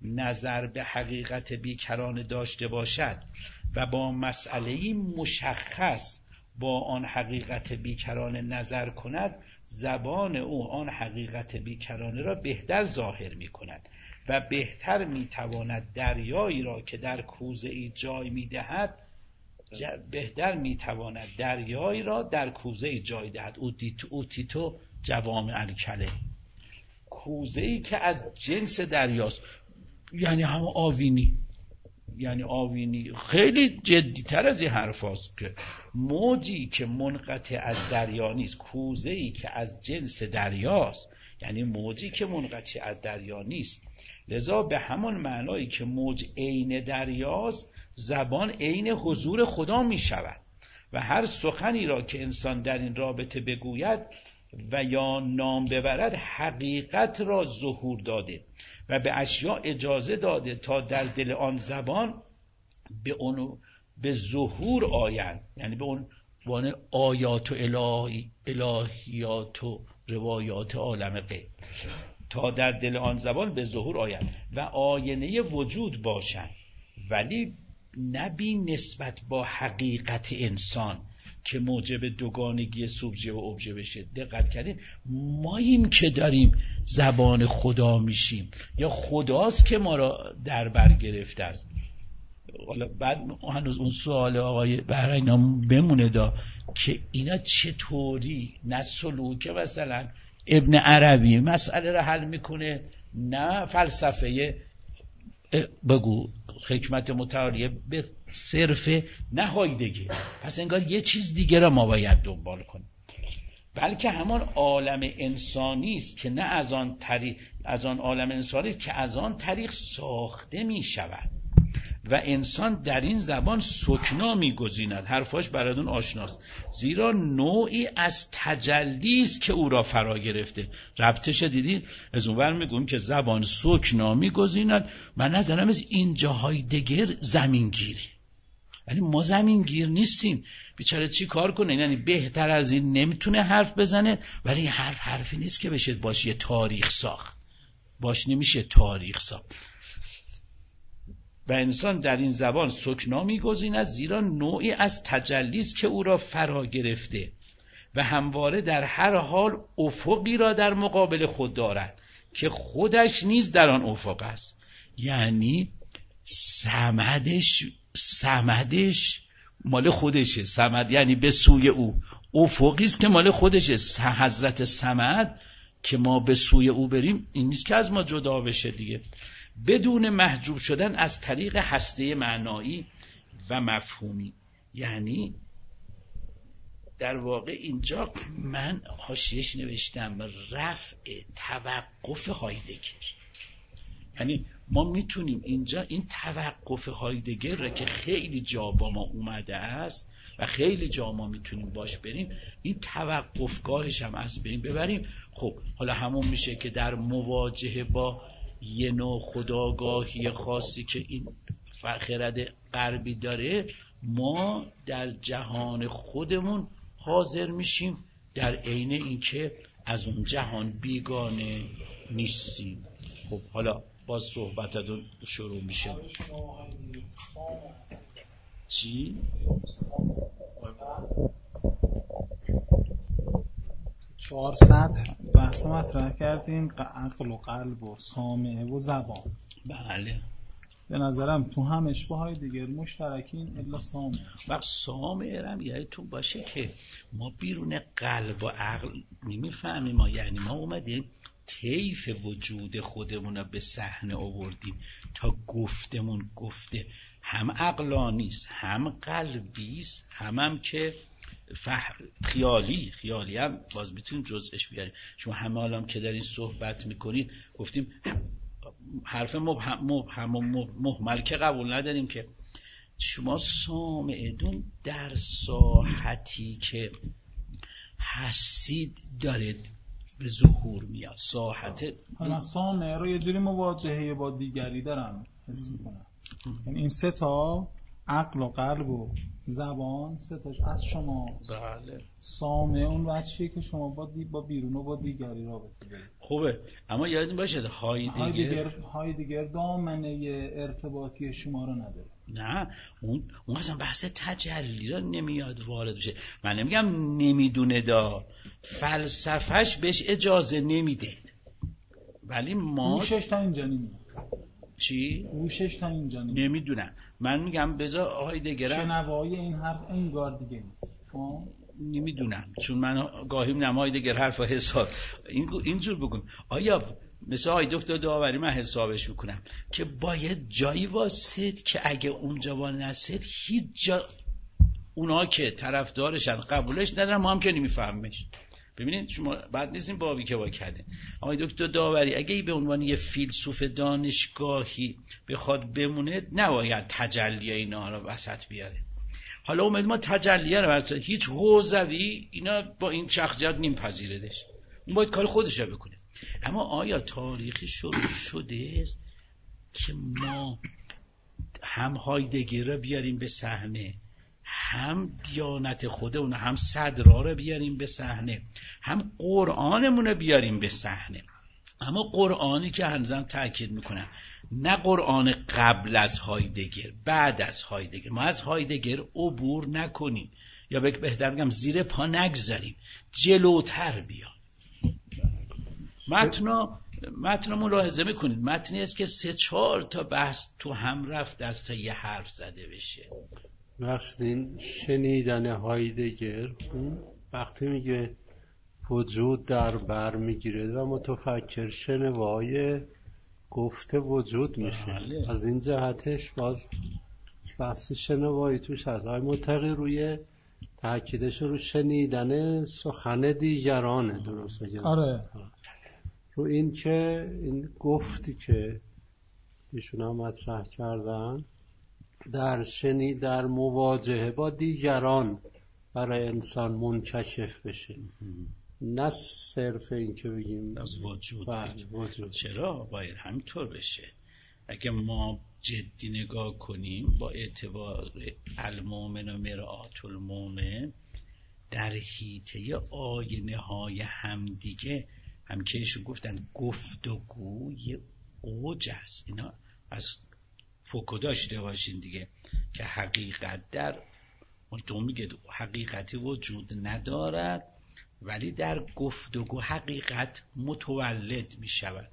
نظر به حقیقت بیکرانه داشته باشد و با مسئله مشخص با آن حقیقت بیکرانه نظر کند، زبان او آن حقیقت بیکرانه را بهتر ظاهر می کند و بهتر می تواند دریایی را که در کوزه ای جای می دهد ج... بهتر می تواند دریایی را در کوزه ای جای دهد. اوتیتو اوتیتو جوامع الکلم، کوزه ای که از جنس دریاست، یعنی هم آوینی، یعنی آوینی خیلی جدیتر از این حرف هاست که موجی که منقطع از دریا نیست، کوزه ای که از جنس دریاست، یعنی موجی که منقطع از دریا نیست. لذا به همون معنایی که موج عین دریاست، زبان عین حضور خدا می شود و هر سخنی را که انسان در این رابطه بگوید و یا نام ببرد، حقیقت را ظهور داده و به اشیاء اجازه داده تا در دل آن زبان به اون به ظهور آیند، یعنی به اون وان آیات و الهی الهیات و روایات عالم غیب، تا در دل آن زبان به ظهور آیند و آینه وجود باشند، ولی نبی نسبت با حقیقت انسان که موجب دوگانگی سوبژه و ابژه بشه. دقت کردین؟ ماییم که داریم زبان خدا میشیم یا خداست که ما را در بر گرفته است؟ حالا بعد هنوز اون سوال آقای بهرینام بمونه دا که اینا چطوری نه سلوک مثلا ابن عربی مسئله را حل میکنه، نه فلسفه بگو حکمت متعالیه به صرف نه هایدگر. پس انگار یه چیز دیگه را ما باید دنبال کنیم، بلکه همان عالم انسانی است که نه از آن طریق از آن عالم انسانی است که از آن طریق ساخته می شود و انسان در این زبان سکنا می گزیند. حرفاش براتون آشناست، زیرا نوعی از تجلی است که او را فرا گرفته. ربطش دیدید؟ از اون ور میگون که زبان سکنا می گزیند، من نظرم از این جاهای دیگر زمین گیره، یعنی ما زمین گیر نیستیم. بیچاره چی کار کنه؟ یعنی بهتر از این نمیتونه حرف بزنه، ولی این حرف حرفی نیست که بشه باشه یه تاریخ ساخت، باش نمیشه تاریخ ساخت. و انسان در این زبان سکنا می‌گزیند، زیرا نوعی از تجلی است که او را فرا گرفته و همواره در هر حال افقی را در مقابل خود دارد که خودش نیز در آن افق است. یعنی صمدش صمدش مال خودشه، صمد یعنی به سوی او، افقی است که مال خودشه. حضرت صمد که ما به سوی او بریم، این نیست که از ما جدا بشه دیگه، بدون محجوب شدن از طریق هسته معنایی و مفهومی. یعنی در واقع اینجا من حاشیه‌اش نوشتم رفع توقف هایدگر. یعنی ما میتونیم اینجا این توقف هایدگر را که خیلی جا با ما اومده است و خیلی جا ما میتونیم باش بریم، این توقفگاهش هم از بین ببریم. خب حالا همون میشه که در مواجهه با یه نوع خداگاهی خاصی که این خرد غربی داره، ما در جهان خودمون حاضر میشیم، در عین اینکه از اون جهان بیگانه نیستیم. خب حالا باز صحبتتون شروع میشه. چی؟ چهار سطح بحث مطرح کردین، عقل و قلب و سامعه و زبان. بله به نظرم تو همش با های دیگر مشترکین الا سامعه. وقت سامعه هم یادتون باشه که ما بیرون قلب و عقل نمیفهمیم. ما یعنی ما اومدیم طیف وجود خودمون رو به صحنه آوردیم تا گفتمون گفته هم عقلانیست، هم قلبیست، هم هم که فح... خیالی خیالی هم باز میتونیم جزءش بیاریم. شما همه حالا که در این صحبت میکنید گفتیم حرف مبهم مبهم و مهمل که قبول نداریم، که شما سامعدون در ساحتی که هستید دارید به ظهور میاد. ساحت من سامعه رو یه جوری مواجهه با دیگری دارم حس میکنم. یعنی این سه تا عقل و قلب و زبان ستاش از شما. بله. سامع اون بچه‌ای که شما با دی با بیرون و با دیگری رابطه دارید. خوبه، اما یادتون باشه هایدگر هایدگر دامنه ارتباطی شما رو نداره. نه، اون اون اصلا بحث تجلی را نمیاد وارد بشه. من نمیگم نمیدونه، دا فلسفهش بهش اجازه نمیده، ولی ما گوشش تا اینجا نمیدونه. چی؟ گوشش تا اینجا نمیدونه. نمیدونم. من میگم بذار هایدگر شنوایی این حرف انگار دیگه نیست. نمیدونم، چون من گاهی میگم هایدگر حرف حساب این اینجور بگم. آیا مثل آقای دکتر داوری من حسابش میکنم که باید جایی واسید که اگه اونجا وانسید هیچ جا اونا که طرفدارشن قبولش ندارن، ما هم که نمیفهمش. ببینید شما بعد نیستیم بابی که با کردین. آقای دکتر داوری اگه به عنوان یه فیلسوف دانشگاهی بخواد بمونه، نباید تجلی اینا رو وسط بیاره. حالا اومد ما تجلیه رو وسط، هیچ حوزوی اینا با این چخجات نیم پذیردش، اون باید کار خودش رو بکنه. اما آیا تاریخی شروع شده است که ما هم هایدگر رو بیاریم به صحنه، هم دیانت خودمون، هم صدرا رو بیاریم به صحنه، هم قرآنمون رو بیاریم به صحنه؟ اما قرآنی که هنوزم تاکید میکنم، نه قرآن قبل از هایدگر، بعد از هایدگر. ما از هایدگر عبور نکنیم، یا بهتر بگم زیر پا نگذاریم، جلوتر بیان. متنا متن ملاحظه میکنید، متنی است که سه چهار تا بحث تو هم رفت از تا یه حرف زده بشه. وقتی شنیدن هایدگر اون وقتی میگه وجود در بر میگیره و متفکر شنوای گفته وجود میشه. بله. از این جهتش باز بحث شنوایی توش هست. های متقی روی تاکیدش رو شنیدن سخن دیگرانه، درست میگم. آره. رو این که این گفتی که ایشون هم مطرح کردن در شنی در مواجهه با دیگران برای انسان منکشف بشه، نه صرف این که بگیم از وجود. بله وجود. چرا باید همینطور بشه؟ اگه ما جدی نگاه کنیم با اعتبار المؤمن و مرآت المؤمن، در حیطه آینه های همدیگه هم که ایشون گفتن گفتگو یه اوج است. اینا از فوکو داشته باشین دیگه که حقیقت در تو میگه حقیقتی وجود ندارد، ولی در گفتگو حقیقت متولد میشود.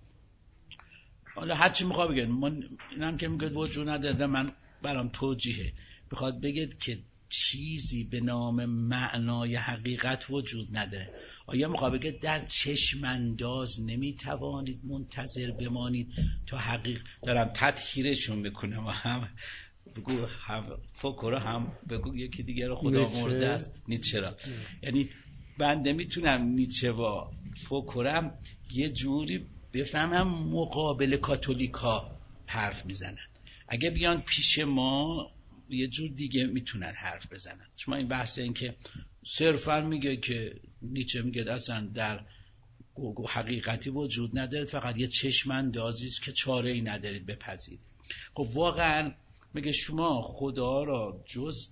حالا هرچی میخواد بگید، من اینم که میگه وجود نداره، من برام توجیهه. بخواد بگید که چیزی به نام معنای حقیقت وجود نداره، آیا میخواد بگید در چشم انداز نمیتوانید منتظر بمانید تا حقیقت؟ دارم تطهیرشون میکنم و هم بگو هم فوکو هم بگو یکی دیگه رو خدا مرده است، نیچه را. یعنی بنده میتونم نیچه و فوکورم یه جوری بفهمم مقابل کاتولیکا حرف میزنن، اگه بیان پیش ما یه جور دیگه میتونن حرف بزنن. شما این بحث این که صرفا میگه که نیچه میگه اصلا در حقیقتی وجود ندارد، فقط یه چشم اندازی است که چاره ای ندارید بپذیرید. خب واقعا میگه شما خدا را جز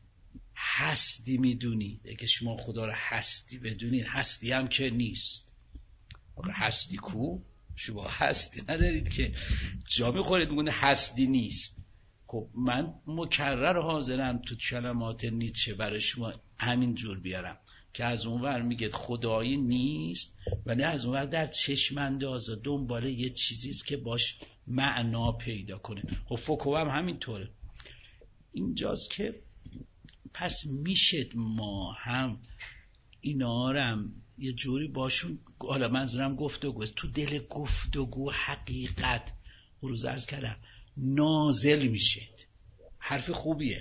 هستی میدونید؟ اگه شما خدا را هستی بدونید، هستی هم که نیست. هستی کو؟ شما هستی ندارید که جا میخورید میگونه هستی نیست. خب من مکرر حاضرم تو کلمات نیچه برای شما همین جور بیارم که از اون ور میگه خدایی نیست، ولی از اون ور در چشم اندازه دنباله یه چیزیست که باش معنا پیدا کنه. خب فوکو هم همینطوره. اینجاست که پس میشه ما هم اینا هم یه جوری باشون، حالا منظورم گفتگو است، تو دل گفتگو حقیقت روز عرض کردم نازل میشد. حرف خوبیه،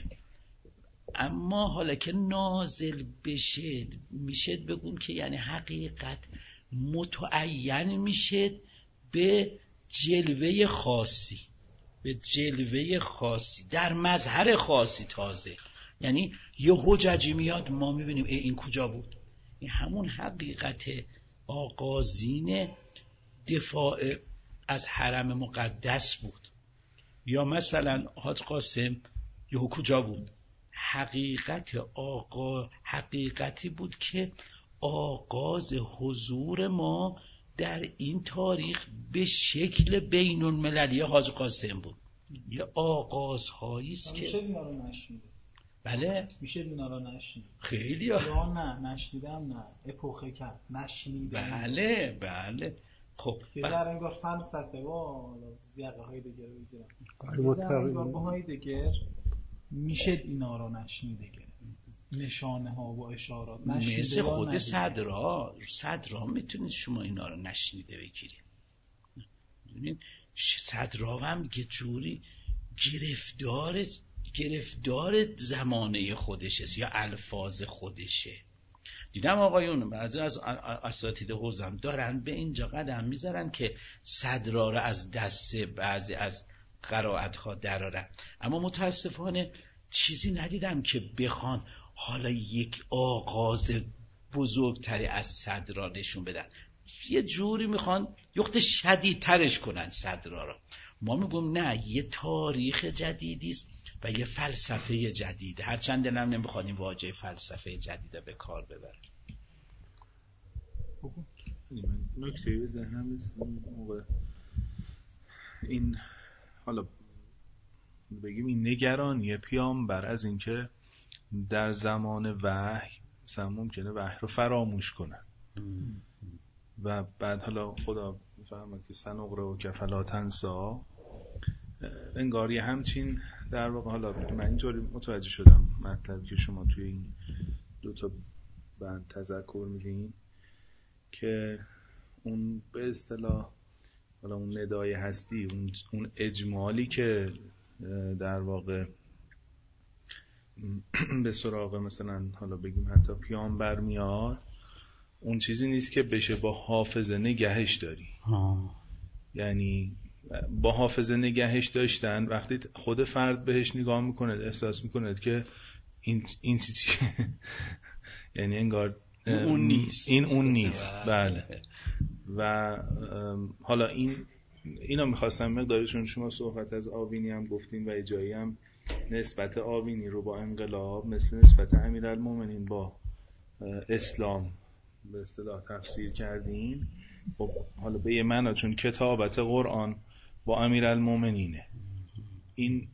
اما حالا که نازل بشد میشد بگون که یعنی حقیقت متعین میشد به جلوه خاصی، به جلوه خاصی در مظهر خاصی. تازه یعنی یه حججی میاد ما میبینیم این کجا بود؟ این همون حقیقت آغازین دفاع از حرم مقدس بود. یا مثلا حاج قاسم یهو کجا بود؟ حقیقت آقا حقیقتی بود که آغاز حضور ما در این تاریخ به شکل بین المللی حاج قاسم بود. یه آغازهایی است که میشه اینا رو نشنیده. بله میشه اینا رو نشنیده. خیلی ها یا نه نشنیدم، نه اپوخه کرد نشنیدم. بله بله. خب یه ب... ذره انگار فلسفه و زیقه های دیگر رو بگیرم. آره، یه ذره انگار متفق- با های دیگر میشه اینا رو نشنیده گرفت. نشانه ها و اشارات نشنیده مثل یا خود ندیده. صدرا صدرا میتونید شما اینا رو نشنیده بگیرید. میدونید صدرا هم یه جوری گرفتار گرفتار زمانه خودشه یا الفاظ خودشه. دیدم آقایون بعضی از اساتید حوزم دارن به اینجا قدم میذارن که صدرا رو از دست بعضی از قرائت‌ها درارن، اما متاسفانه چیزی ندیدم که بخوان حالا یک آغاز بزرگتری از صدرا نشون بدن. یه جوری میخوان یخت شدیدترش کنن صدرا رو. ما میگم نه، یه تاریخ جدیدی است و یه فلسفه جدید، هرچند دلم نمیخواد این واژه فلسفه جدیده به کار ببرم. من نکته به ذهنم رسید موقع این، حالا بگیم این نگرانی پیامبر از اینکه در زمان وحی مثلا ممکنه وحی رو فراموش کنن و بعد حالا خدا میفهمد که سنقره و کفلا تنسا، انگار یه همچین در واقع، حالا من اینطوری متوجه شدم مطلبی که شما توی این دو تا بند تذکر میدین که اون به اصطلاح حالا اون ندای هستی، اون اون اجمالی که در واقع به سراغ مثلا حالا بگیم حتی پیامبر میاد، اون چیزی نیست که بشه با حافظه نگهش داری. آه. یعنی با حافظه نگهش داشتن وقتی خود فرد بهش نگاه میکنه احساس میکنه که این این چیزی یعنی انگار اون نیست، این اون نیست. بله. و حالا این اینا میخواستم مقدارشون، شما صحبت از آوینی هم گفتین و اجایی هم نسبت آوینی رو با انقلاب مثل نسبت امیرالمومنین با اسلام به اصطلاح تفسیر کردین. خب حالا به یه معنا چون کتابت قرآن با امیرالمومنینه، این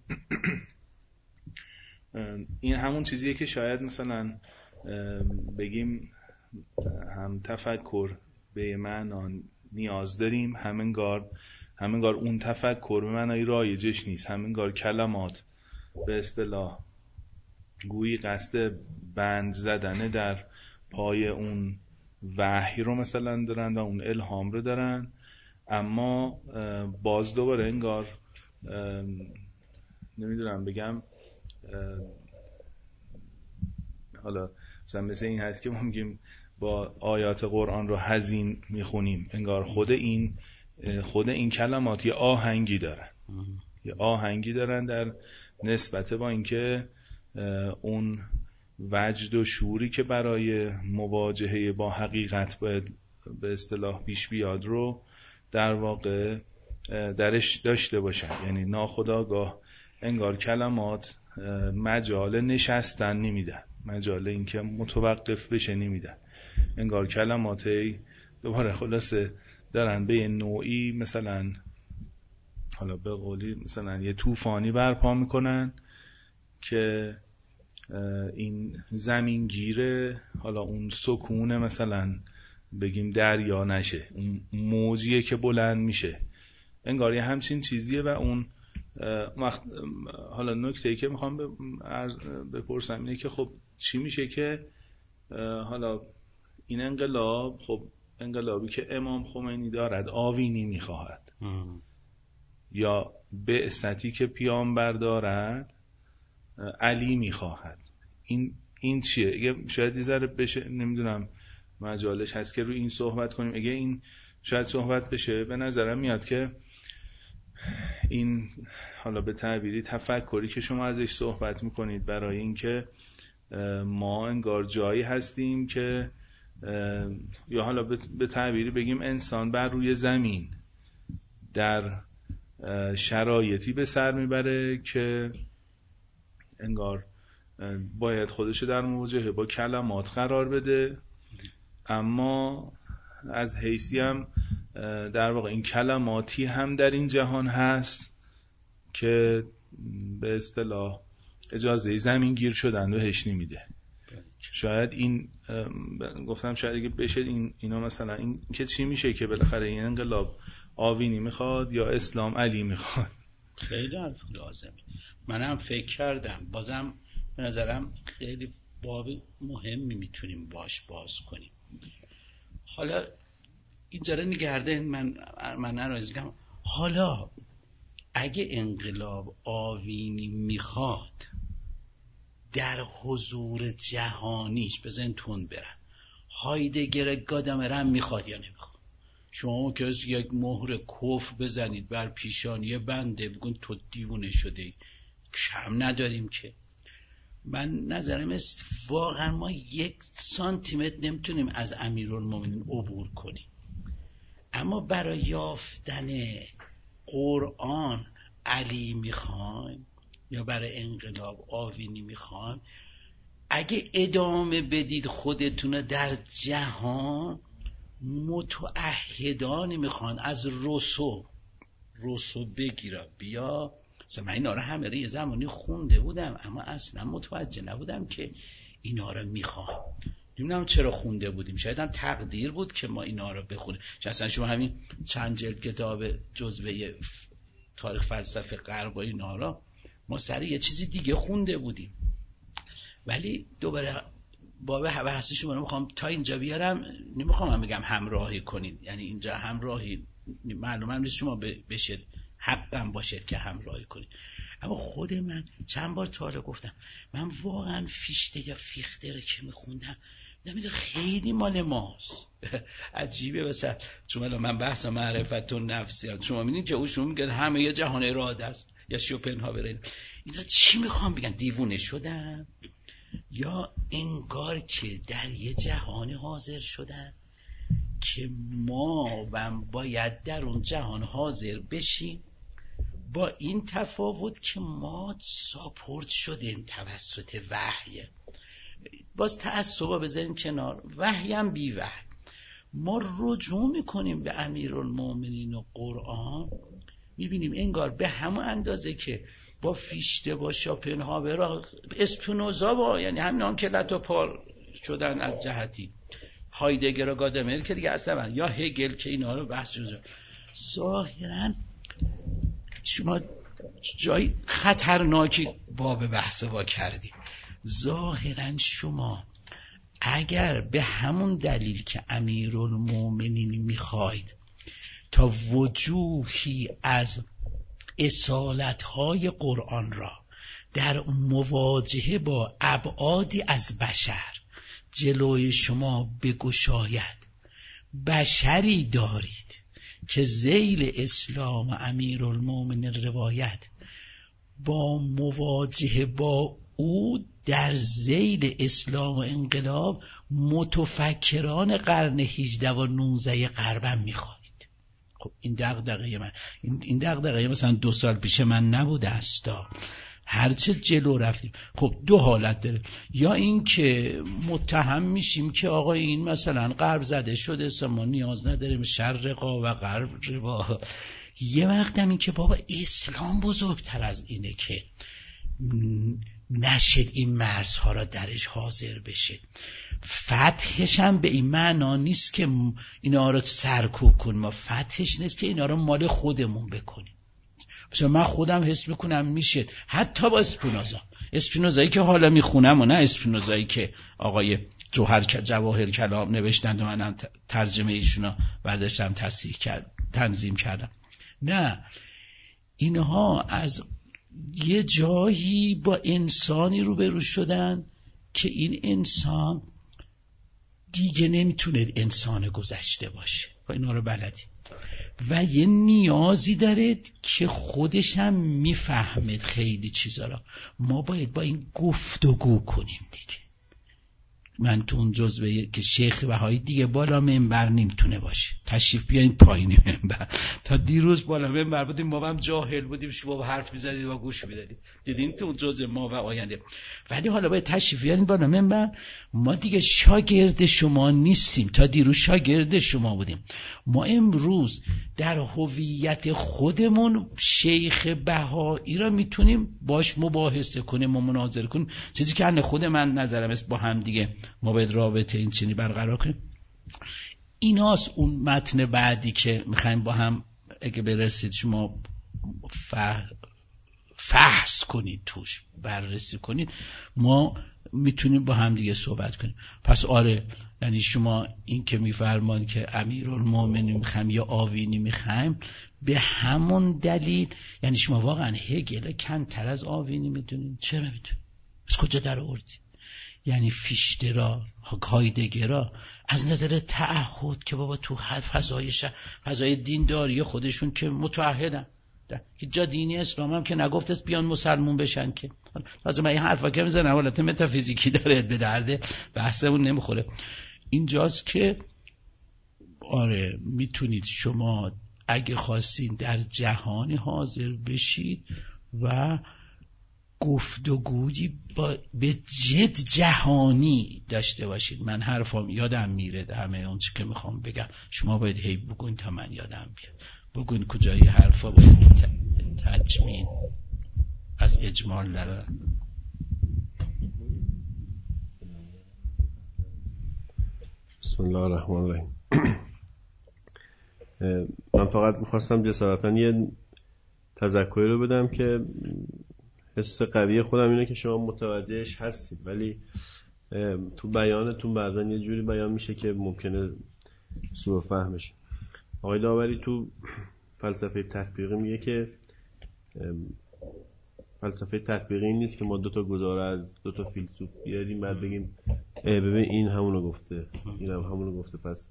این همون چیزیه که شاید مثلا بگیم هم تفکر به یه معنا نیاز داریم، همینگار همینگار اون تفکر به معنای رایجش نیست، همینگار کلمات به اصطلاح گویی قصد بند زدن در پای اون وحی رو مثلا دارن و اون الهام رو دارن، اما باز دوباره انگار نمیدونم بگم حالا مثلا مثل این هست که ما میگیم با آیات قرآن رو حزین میخونیم، انگار خود این خود این کلمات یه آهنگی دارن یه آهنگی دارن در نسبت با اینکه اون وجد و شعوری که برای مواجهه با حقیقت باید به اصطلاح پیش بیاد رو در واقع درش داشته باشن. یعنی ناخودآگاه انگار کلمات مجال نشستن نمیدن، مجال اینکه متوقف بشه نمیدن، انگار کلمات دوباره خلاصه دارن به نوعی مثلا حالا به قولی مثلا یه طوفانی برپا میکنن که این زمینگیره، حالا اون سکونه مثلا بگیم دریا نشه، اون موجیه که بلند میشه، انگار یه همچین چیزیه. و اون وقت حالا نکته‌ای که میخوام بپرسم اینه که خب چی میشه که حالا این انقلاب، خب انقلابی که امام خمینی دارد آوینی میخواهد یا بعثتی که پیامبر دارد علی میخواهد، این این چیه؟ شاید یه ذره بشه، نمیدونم مجالش هست که روی این صحبت کنیم. اگه این شاید صحبت بشه، به نظرم میاد که این حالا به تعبیری تفکری که شما ازش صحبت میکنید برای اینکه ما انگار جایی هستیم که یا حالا به تعبیری بگیم انسان بر روی زمین در شرایطی به سر میبره که انگار باید خودشو در مواجهه با کلمات قرار بده، اما از حیثی هم در واقع این کلماتی هم در این جهان هست که به اصطلاح اجازه زمین گیر شدن و هش نمیده. شاید این گفتم شاید اگه بشه این اینا مثلا این که چی میشه که بالاخره این انقلاب آوینی میخواد یا اسلام علی میخواد. خیلی حرف لازمه. منم فکر کردم، بازم به نظرم خیلی باب مهمی میتونیم باش باز کنیم. حالا اینجا رو نگرده من من نرازی کنم. حالا اگه انقلاب آوینی میخواد در حضور جهانیش بزن تون برن، هایدگر گادامرم میخواد یا نمیخواد؟ شما که یک مهر کفر بزنید بر پیشانی بنده بگون تو دیوونه شده، کم نداریم که. من نظرم است واقعا ما یک سانتیمتر نمیتونیم از امیرالمومنین عبور کنیم، اما برای یافتن قرآن علی میخوایم یا برای انقلاب آوینی میخوایم؟ اگه ادامه بدید خودتون در جهان، متعهدانی میخوان از روسو روسو بگیرم بیا. مثلا من اینا رو همه رو یه زمانی خونده بودم اما اصلا متوجه نبودم که اینا رو میخوام. نمیدونم چرا خونده بودیم، شاید هم تقدیر بود که ما اینا رو بخونیم. اصلا شما همین چند جلد کتاب جزوه تاریخ فلسفه غرب و اینا رو ما سر یه چیزی دیگه خونده بودیم. ولی دوباره باب بحث شما رو میخوام تا اینجا بیارم، نمیخوام هم بگم همراهی کنید، یعنی اینجا همراهی معلومه نیست شما بشید حقم باشد که همراهی کنید، اما خود من چند بار تا حالا گفتم من واقعا فیشته یا فیخته رو که میخوندم نمیده خیلی مال ماست. عجیبه. مثلا شما من بحث معرفت و نفسی شما میبینید که اوشون میگه همه یه جهان اراده است یا شوپنهاور، اینا چی میخوام بگن؟ دیوونه شدن یا انگار که در یه جهان حاضر شدن که ما باید در اون جهان حاضر بشیم، با این تفاوت که ما ساپورت شدیم توسط وحی. باز تعصبا بذاریم کنار، وحی هم بی وحی. ما رجوع میکنیم به امیرالمومنین و قرآن، میبینیم انگار به همون اندازه که با فیشته با شوپنهاور اسپینوزا با یعنی همین هم که لتوپار شدن از جهتی هایدگر و گادامر که دیگه اصلا یا هگل که اینا رو بحث شده، ظاهرا شما جای خطرناکی باب بحث وا کردید. ظاهرا شما اگر به همون دلیل که امیرالمومنین میخواید تا وجوهی از اصالتهای قرآن را در مواجهه با ابعادی از بشر جلوی شما بگشاید، بشری دارید که ذیل اسلام و امیرالمومنین روایت با مواجهه با او در ذیل اسلام و انقلاب متفکران قرن هجده و نوزده غربم میخواید. خب این دغدغه من این دغدغه مثلا دو سال پیش من نبوده استا، هرچه جلو رفتیم. خب دو حالت داره، یا این که متهم میشیم که آقا این مثلا غرب زده شده ما نیاز نداریم شرقا و غرب روا، یه وقت هم این که بابا اسلام بزرگتر از اینه که نشد این مرزها را درش حاضر بشه. فتحش هم به این معنا نیست که اینا رو سرکوب کنیم، ما فتحش نیست که اینا رو مال خودمون بکنیم. مثلا من خودم حس میکنم میشه حتی با اسپینوزا اسپینوزایی که حالا میخونم و نه اسپینوزایی که آقای جوهر جواهر کلام نوشتند و منم ترجمه ایشونا برداشتم تصحیح کرد تنظیم کردم، نه، اینها از یه جایی با انسانی روبرو شدن که این انسان دیگه نمیتونه انسان گذشته باشه و اینا رو بلدی و یه نیازی داره که خودش هم میفهمد خیلی چیزا را. ما باید با این گفتگو کنیم دیگه، من تو اون جزوه که شیخ بهایی دیگه بالا منبر نمیتونه باشه، تشریف بیاین پایین منبر. تا دیروز بالا منبر بودیم، ما هم جاهل بودیم، شما حرف میزدید و گوش میدادید، دیدین تو اون جزوه ما و آینده. ولی حالا باید تشریف بیارین بالا منبر. ما دیگه شاگرد شما نیستیم، تا دیروز شاگرد شما بودیم. ما امروز در هویت خودمون شیخ بهایی را میتونیم باش مباحثه کنیم و مناظره کنیم، چیزی که خود من نظرم است با هم دیگه ما باید رابطه این چنینی برقرار کنیم. ایناست اون متن بعدی که میخوایم با هم اگه برسید شما فحص کنید، توش بررسی کنید، ما میتونیم با هم دیگه صحبت کنیم. پس آره، یعنی شما این که میفرمان که امیرالمومنین میخوایم یا آوینی میخوایم، به همون دلیل یعنی شما واقعا هگل کمتر از آوینی میدونین. چرا میدونین؟ از کجا در آوردی؟ یعنی فیشته را، هایدگر را از نظر تعهد که بابا تو فضای فضای دینداری خودشون که متعهدن، که جا دینی اسلام هم که نگفت است بیان مسلمون بشن، که لازم این حرفا که میزنن حالت متافیزیکی داره، به درده بحثمون نمیخوره. اینجاست که آره میتونید شما اگه خواستین در جهان حاضر بشید و گفتگویی با به جد جهانی داشته باشید. من حرفام یادم میره، همه اون چی که میخوام بگم شما باید هی بگوین تا من یادم بیاد. بگوین کجای حرفا باید تجمین از اجمال داره. بسم الله الرحمن الرحیم. من فقط میخواستم جسارتاً یه تذکری رو بدم که حس قوی خودم اینه که شما متوجهش هستید، ولی تو بیانتون بعضا یه جوری بیان میشه که ممکنه سوء فهم بشه. آقای داوری تو فلسفه تطبیقی میگه که فلسفه تطبیقی این نیست که ما دو تا گزاره از دو تا فیلسوف بیاریم بعد بگیم ببین این همونو گفته، این هم همونو گفته، پس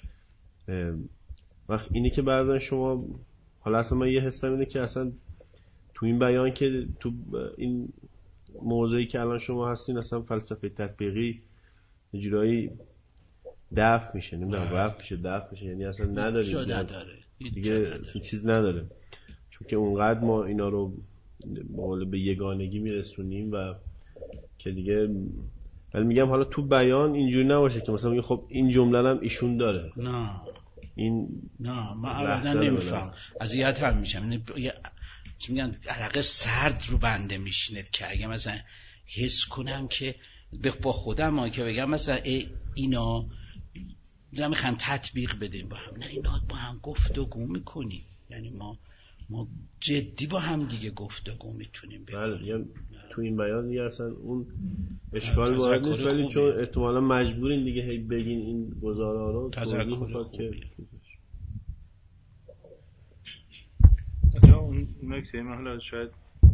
وقت اینی که بعضا شما حالا اصلا من یه حسم اینه که اصلا تو این بیان که تو این موضوعی که الان شما هستین اصلا فلسفه تطبیقی جورایی دفع میشه، نمیدونم رفت میشه دفع میشه، یعنی اصلا نداریم جا نداره دیگه، هیچ چیز نداره، چون که اونقدر ما اینا رو به یگانگی میرسونیم و که دیگه. ولی میگم حالا تو بیان اینجوری نباشه که مثلا میگه خب این جمله هم ایشون داره، نه این نه من ابدا نمیفهم، اذیت هم میشم. یعنی چی میگن، عرق سرد رو بنده میشینه که اگه مثلا حس کنم که با خودم ما که بگم مثلا ای اینا مثلا میخوام تطبیق بدیم با هم، نه اینا با هم گفتگو میکنیم، یعنی ما ما جدی با هم دیگه گفتگو میتونیم بله. تو این بیان دیگه اصلا اون اشکال وارد نیست، ولی چون احتمالا مجبورین دیگه هی بگین این گزاره رو توضیح میخواد که اون نکته من حالا شاید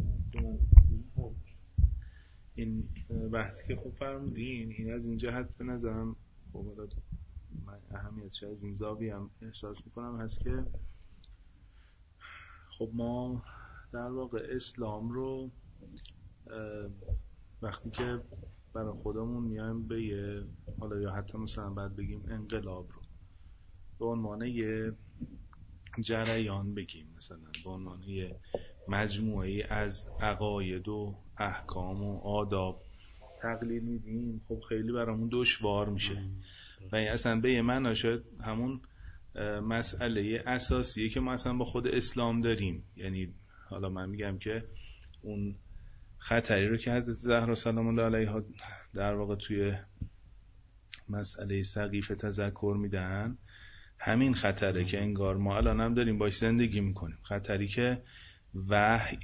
این بحثی که خوب فرمودین این از این جهت به نظرم خب حالا من اهمیتش از این زاویه هم احساس میکنم هست که خب ما در واقع اسلام رو وقتی که برای خودمون میایم به یه حالا یا حتی مثلا بعد بگیم انقلاب رو به عنوان یه جریان بگیم، مثلا به عنوان یه مجموعه از عقاید و احکام و آداب تقلید میدیم، خب خیلی برامون دشوار میشه و این اصلا به یه معنی شاید همون مسئله اساسیه که ما اصلا با خود اسلام داریم. یعنی حالا من میگم که اون خطری رو که حضرت زهرا سلام الله علیها در واقع توی مسئله سقیفه تذکر میدن، همین خطره که انگار ما الان هم داریم باش زندگی میکنیم، خطری که وحی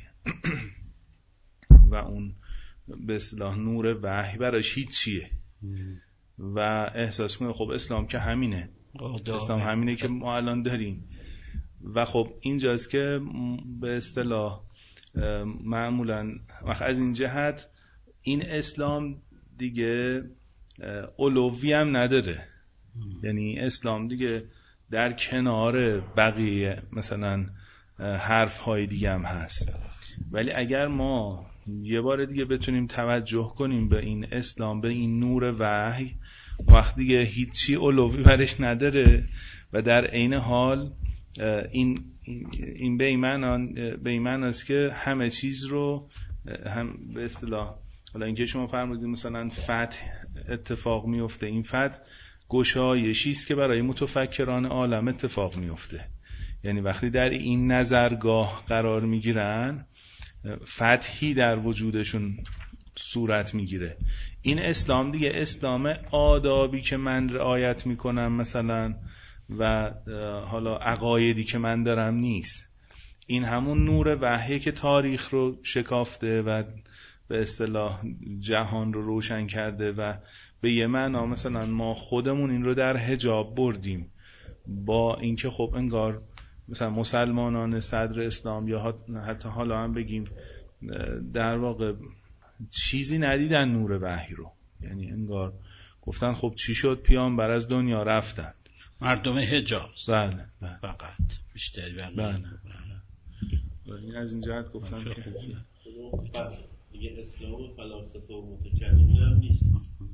و اون به اصطلاح نور وحی براش هیچیه و احساس کنه خب اسلام که همینه، اسلام همینه که ما الان داریم. و خب اینجاست که به اصطلاح معمولا وقت از این جهت این اسلام دیگه علوی هم نداره، یعنی اسلام دیگه در کنار بقیه مثلا حرف های دیگه هم هست. ولی اگر ما یه بار دیگه بتونیم توجه کنیم به این اسلام، به این نور وحی، وقتی دیگه هیچی علوی برش نداره و در عین حال این این به ایمان به ایمان است که همه چیز رو هم به اصطلاح، حالا اینکه شما فرمودید مثلا فتح اتفاق میفته، این فتح گشایشی است که برای متفکران عالم اتفاق میفته. یعنی وقتی در این نظرگاه قرار میگیرن فتحی در وجودشون صورت میگیره. این اسلام دیگه اسلام آدابی که من رعایت میکنم مثلا و حالا عقایدی که من دارم نیست. این همون نور وحی که تاریخ رو شکافته و به اصطلاح جهان رو روشن کرده و به یه معنا مثلا ما خودمون این رو در حجاب بردیم، با اینکه خب انگار مثلا مسلمانان صدر اسلام یا حتی حالا هم بگیم در واقع چیزی ندیدن نور وحی رو. یعنی انگار گفتن خب چی شد، پیامبر از دنیا رفتن، مردم حجاز بله بله فقط بیشتری بله, بله. این از این جهت گفتن که خوبیه دیگه اسلام و فلاسفه و متکلمین هم نیست.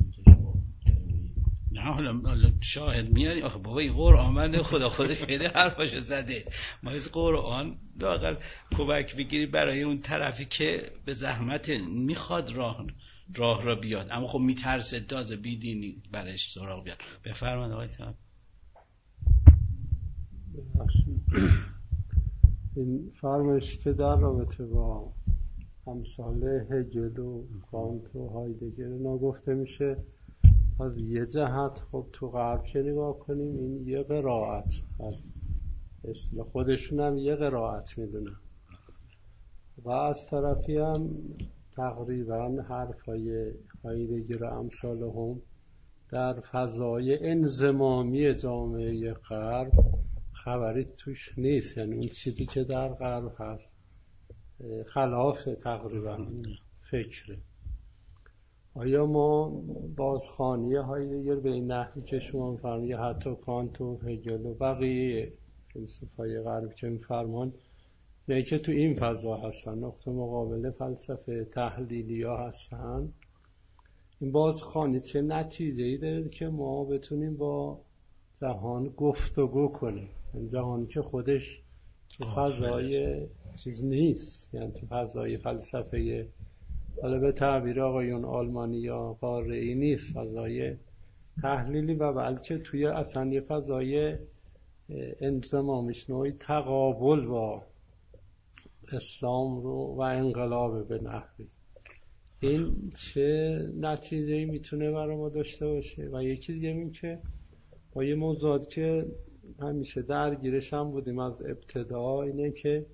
نه حالا حالا شاهد میاری آخه بابا این قرآن آمده خدا خودش خیلی حرفاشو زده. ما از قرآن لااقل کمک بگیری برای اون طرفی که به زحمت میخواد راه راه را بیاد، اما خب میترسه دازه بیدینی برش سراغ بیاد. بفرمایید آقای طاهر. این فرمایش که در رابطه با امثال هگل و کانت و هایدگر اینا گفته میشه، از یه جهت خب تو غرب که نگاه کنیم این یه قرائت از اصل خودشون هم یه قرائت میدونن و از طرفی هم تقریبا حرفای هایدگر و امثال هم در فضای انضمامی جامعه غرب خبری توش نیست. یعنی اون چیزی که در غرب هست خلاف تقریبا فکره. آیا ما بازخوانی هایدگر به این نحوی که شما می‌فرمایید حتی کانت و هگل و بقیه فیلسوفای غرب که می‌فرمان نه که تو این فضا هستن، نقطه مقابل فلسفه تحلیلی ها هستن، این بازخوانی چه نتیجه‌ای داره که ما بتونیم با جهان گفتگو کنیم؟ این جهان که خودش تو فضای چیز نیست، یعنی تو فضای فلسفه حالا به تعبیر آقایون آلمانی یا قاره‌ای نیست، فضای تحلیلی و بلکه توی اصلا یه فضای انضمامش نوعی تقابل با اسلام رو و انقلاب به نحوی. این چه نتیجه‌ای میتونه برای ما داشته باشه؟ و یکی دیگه این که با یه موضوعات که همیشه درگیرش هم بودیم از ابتدا، اینه که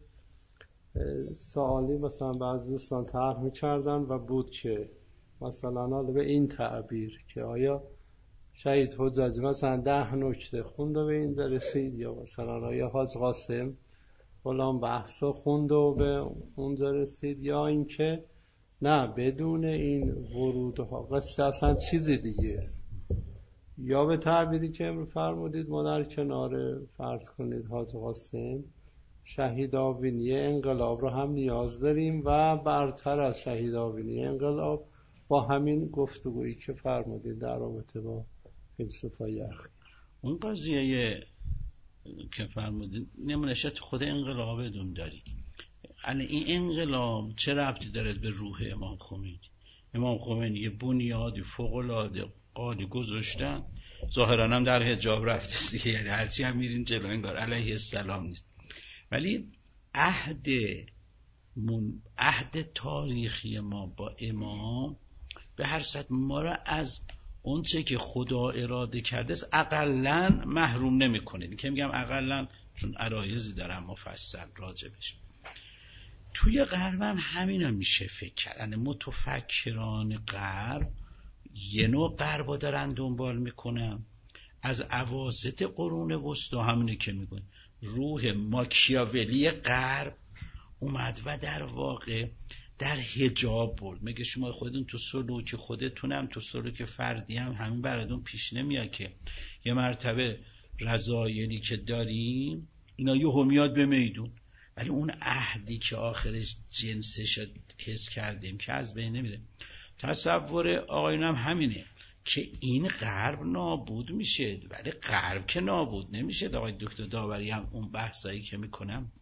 سوالی مثلا بعضی دوستان طرح می‌کردن و بود که مثلا حالا به این تعبیر که آیا شهید حجاجی مثلا ده نکته خوند و به این رسید، یا مثلا آیا حاج قاسم فلان بحثا خوند و به اونجا رسید، یا اینکه نه بدون این ورودها قصه اصلا چیز دیگه است. یا به تعبیری که فرمودید ما در کنار فرض کنید حاج قاسم شهیدآبینی انقلاب رو هم نیاز داریم و برتر از شهیدآبینی انقلاب با همین گفتگویی که فرمودید در رابطه با فلسفه‌های اخیر. اون قضیه که فرمودید نمونشت خود انقلاب بدون داری. یعنی این انقلاب چه ربطی داره به روح امام خمینی؟ امام خمینی یه بنیادی فوق‌العاده قالی گذاشتن، ظاهراً هم در حجاب رفته دیگه، یعنی هرچی هم میرین جلو انگار علیه السلام نیست. ولی عهد من... عهد تاریخی ما با امام به هر صورت ما را از اون چه که خدا اراده کرده است اقلاً محروم نمی‌کنه. این که میگم اقلاً چون عرایضی دارم مفصل راجبش. توی غرب هم همین هم میشه فکر کرد. یعنی متفکران غرب یه نوع غربا دارن دنبال میکنن از اواسط قرون وسطا، همینه که میگن روح ماکیاولی غرب اومد و در واقع در حجاب برد. میگه شما خودتون تو سلوک خودتونم تو سلوک فردی هم همین براتون پیش نمیاد که یه مرتبه رضایلی که داریم اینا یهو میاد به میدون، ولی اون عهدی که آخرش جنسش حس کردیم که از بین نمیره. تصور آقایون هم همینه که این غرب نابود میشه، ولی غرب که نابود نمیشه. آقای دکتر داوری هم اون بحثایی که میکنم،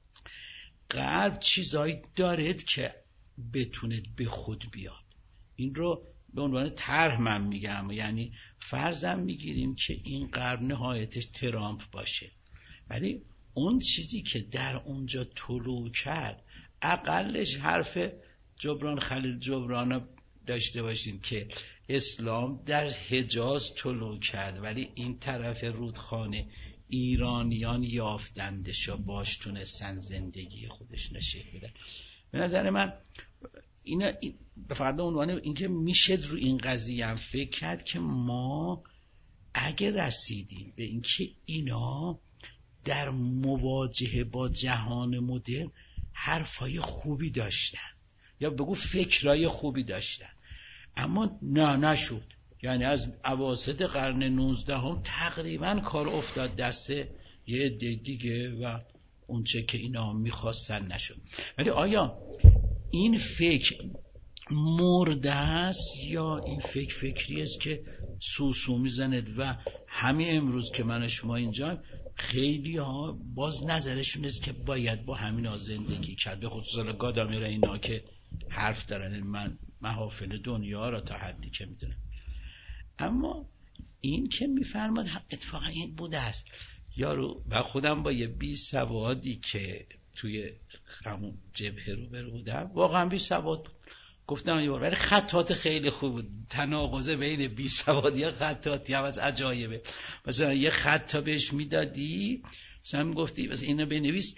غرب چیزایی دارد که بتونه به خود بیاد. این رو به عنوان طرح من میگم، یعنی فرضم میگیریم که این غرب نهایتش ترامپ باشه، ولی اون چیزی که در اونجا طلوع کرد، اقلش حرف جبران خلیل جبران داشته باشیم که اسلام در حجاز طلوع کرد ولی این طرف رودخانه ایرانیان یافتندش و باش تونستن زندگی خودش نشه بدن. به نظر من اینا فقط به عنوان اینکه میشه رو این قضیه هم فکر کرد که ما اگه رسیدیم به اینکه اینا در مواجهه با جهان مدرن حرفای خوبی داشتن یا بگو فکرای خوبی داشتن، اما نه نشد. یعنی از اواسط قرن نوزدهم تقریبا کار افتاد دست یه عده دیگه و اونچه که اینا میخواستن نشد. ولی آیا این فکر مرده است یا این فکر فکری است که سوسو میزند و همین امروز که من شما اینجا خیلی ها باز نظرشون است که باید با همین ها زندگی کرد، به خصوص گادامیرا اینا که حرف دارن، من محافل دنیا را تا حدی که میدونم. اما این که میفرماد اتفاقا این بوده است یارو، و خودم با یه بی سوادی که توی همون جبهه رو برو بودم، واقعا بی سواد بود، گفتم یه بار، ولی خطات خیلی خوب بود. تناقض بین بی سوادی یا خطاتی هم از عجایبه. مثلا یه خط تا بهش میدادی، مثلا میگفتی مثلا اینو بنویس،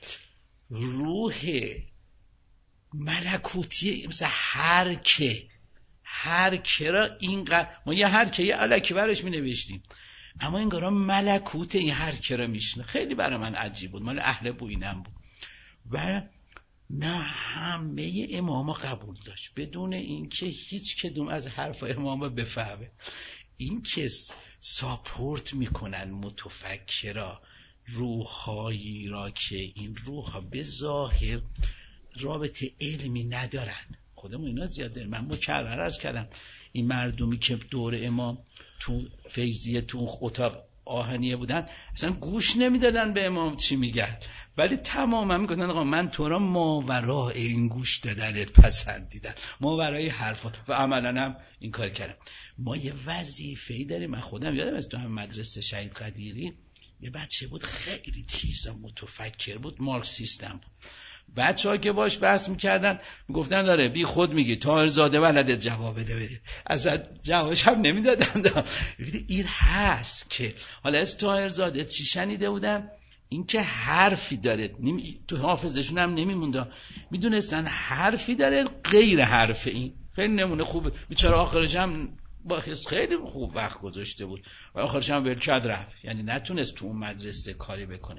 روح ملکوتی مثلا هر که هر که را اینقدر، ما یه هر که یه الکی برش می نوشتیم، اما این گرام ملکوت این هر که را میشنه. خیلی برای من عجیب بود، مال اهل بوینم بود و نه همه اماما قبول داشت بدون اینکه هیچ کدوم از حرف اماما بفهمه. این که ساپورت میکنن متفکرا روحایی را که این روحا به ظاهر رابطه علمی ندارن. خودمون اینا زیاد داریم. من مکرر عرض کردم این مردمی که دور امام تو فیضیه تو اتاق آهنیه بودن اصلا گوش نمیدادن به امام چی میگن، ولی تماما میگفتن آقا من تو را ماورای این گوش دادنت پسندیدم، ماورای حرفات، و عملا هم این کار کردم. ما یه وظیفه‌ای داریم. من خودم یادم از تو هم مدرسه شهید قدیری یه بچه بود خیلی تیز و متفکر بود، مارکسیستم بود. بچه ها که باش بحث میکردن میگفتن داره بی خود میگی طاهرزاده ولدت جواب بده بده، از جوابش هم نمیدادن. این هست که حالا از طاهرزاده چی شنیده بودم، این که حرفی داره، تو حافظشون هم نمیمونده، میدونستن حرفی داره غیر حرف. این خیلی نمونه خوبه. بیچاره آخرش هم با خیلی خوب وقت گذاشته بود و آخرش هم ول کرد رفت، یعنی نتونست تو اون مدرسه کاری بکنه.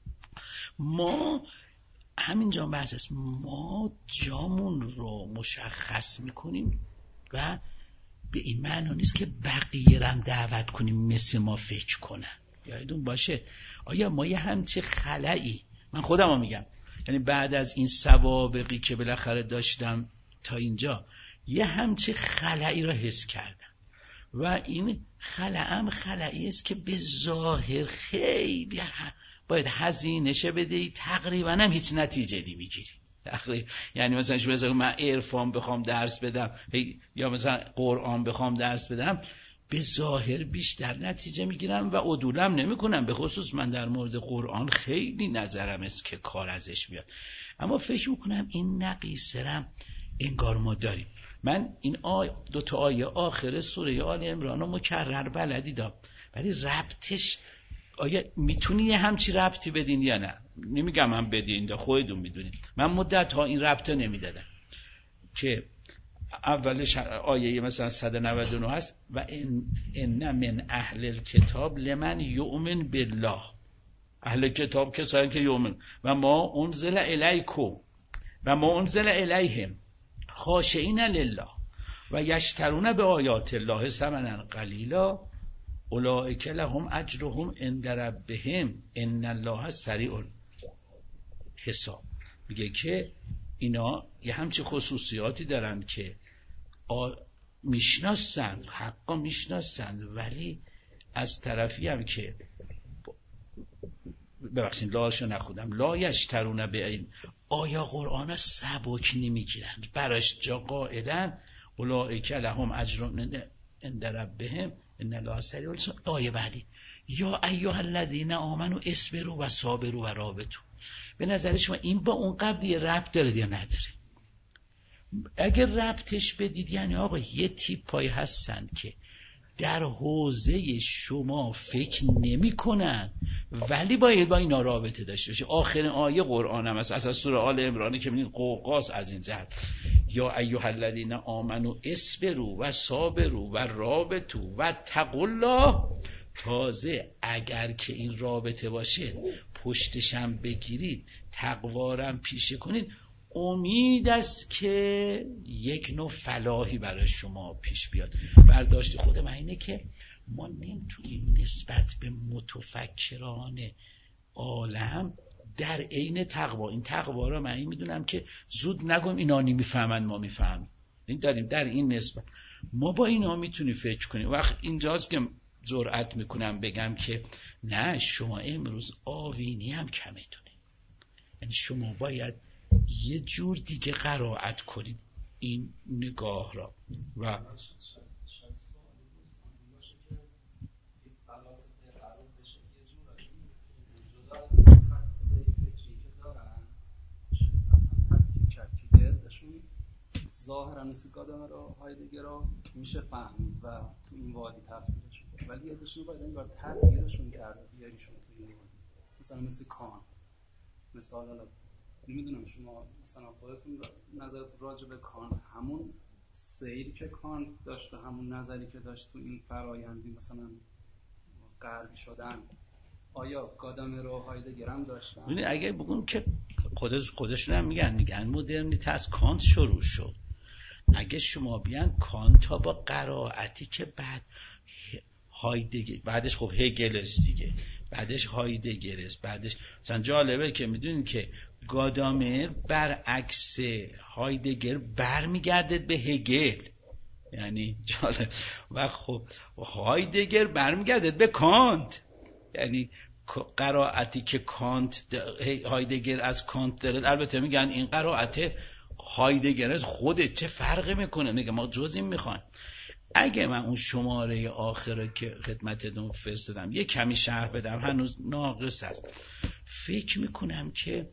ما همینجا بحث است، ما جامون رو مشخص میکنیم و به این معنی نیست که بقیه رو هم دعوت کنیم مثل ما فکر کنن. یادتون باشه آیا ما یه همچه خلایی، من خودم رو میگم، یعنی بعد از این سوابقی که بالاخره داشتم تا اینجا یه همچه خلایی رو حس کردم و این خلأم خلایی است که به ظاهر خیلی باید هزینه‌شه بدهی، تقریبا هم هیچ نتیجه نمیگیری. تقریبا یعنی مثلا شو مثلا من عرفان بخوام درس بدم یا مثلا قرآن بخوام درس بدم، به ظاهر بیشتر نتیجه میگیرم و عدولم نمیکنم. به خصوص من در مورد قرآن خیلی نظرم است که کار ازش میاد، اما فکر میکنم این نقیصرم انگار ما داریم. من این آی دو تا آیه آخر سوره آل عمران رو مکرر بلدی دارم، ولی ربطش آیا میتونی یه همچی ربطی بدین یا نه؟ نمیگم من بدین، خودتون میدونید. من مدت ها این ربطه نمیدادم که اولش آیه مثلا صد و نود و نه هست و ان ان من اهل الکتاب لمن یؤمن بالله. اهل کتاب کسایی که یؤمن و ما انزل الیکم و ما انزل الیهم خاشعین لله و یشترون به آیات الله ثمنا قلیلا اولئک لهم اجرهم عند ربهم ان الله سریع الحساب. میگه که اینا یه همچه خصوصیاتی دارن که میشناسن، حقا میشناسن، ولی از طرفی هم که ببخشید لاشو نخودم لا یشترون به این، آیا قرآن سبک نمیگیرن براش جا قائلن اولئک لهم اجر عند ربهم ان الله سریع الحساب. آیه بعدی یا ایها الذین آمنوا اصبروا و صابروا و رابطوا. به نظر شما این با اون قبلی ربط داره یا نداره؟ اگر ربطش بدید یعنی آقا یه تیپایی هستند که در حوزه شما فکر نمی کنن ولی باید با اینا رابطه داشته باشه. آخرین آیه قرآن هم است، از سوره آل عمران که می‌بینید قوقاس از این جهت یا ایها الذین آمنوا اصبروا و صابروا و رابطوا و اتقوا الله. تازه اگر که این رابطه باشه پشتشم بگیرید، تقوارم پیشه کنید، امید است که یک نوع فلاحی برای شما پیش بیاد. برداشت خود من اینه که ما نمیتونیم نسبت به متفکران عالم در عین تقوا، این تقوا را من این میدونم که زود نگم اینا نمیفهمن ما میفهمیم، این داریم در این نسبت ما با اینا میتونیم فکر کنیم. وقت اینجاست که جرأت میکنم بگم که نه شما امروز آوینی هم کمتونه، یعنی شما باید یه جور دیگه قرائت کنید این نگاه را. و ظاهرا مثل گادامر و هایدگر رو میشه فهمید و تو این وادی تفسیرش کنید، ولی یادشون باید انگار تغییرشون کرده بیاریشون تو این وادی. مثلا مثل کان، مثلا حالا نمیدونم شما مثلا خودتون نظرتون راجع به کان، همون سیری که کان داشت و همون نظری که داشت تو این فرایندی مثلا غربی شدن، آیا گادامر و هایدگر هم داشتن؟ ببینید اگه بگم که خودش خودشون هم میگن میگن مدرنیته از کانت شروع شد. اگه شما بیان کانت ها با قرائتی که بعد هایدگر، بعدش خب هگل است دیگه، بعدش هایدگر است، بعدش مثلا جالبه که میدونید که گادامر برعکس هایدگر برمیگرده به هگل، یعنی جالب، و خب هایدگر برمیگرده به کانت، یعنی قرائتی که کانت هایدگر از کانت داره. البته میگن این قرائت هایدگر از خودت چه فرقی میکنه، نگه ما جز این میخوایم. اگه من اون شماره آخره که خدمتتون فرستادم یه کمی شرح بدم، هنوز ناقص است، فکر میکنم که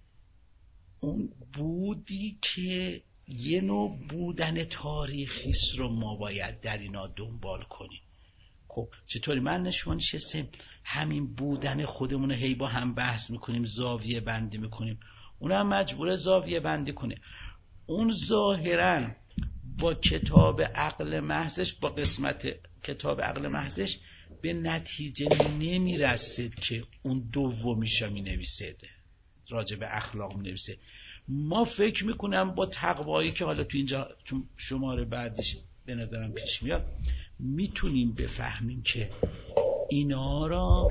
اون بودی که یه نوع بودن تاریخی است رو ما باید در اینا دنبال کنیم. خب چطوری من نشما نشستیم همین بودن خودمون هی با هم بحث میکنیم، زاویه بندی میکنیم، اون هم مجبور زاویه بندی کنه. اون ظاهرا با کتاب عقل محضش، با قسمت کتاب عقل محضش به نتیجه نمیرسید که اون دومیشا می نویسید، راجع به اخلاق می نویسید. ما فکر میکنم با تقوایی که حالا تو اینجا چون شماره بعدش به نظرم پیش میاد میتونیم بفهمیم که اینا را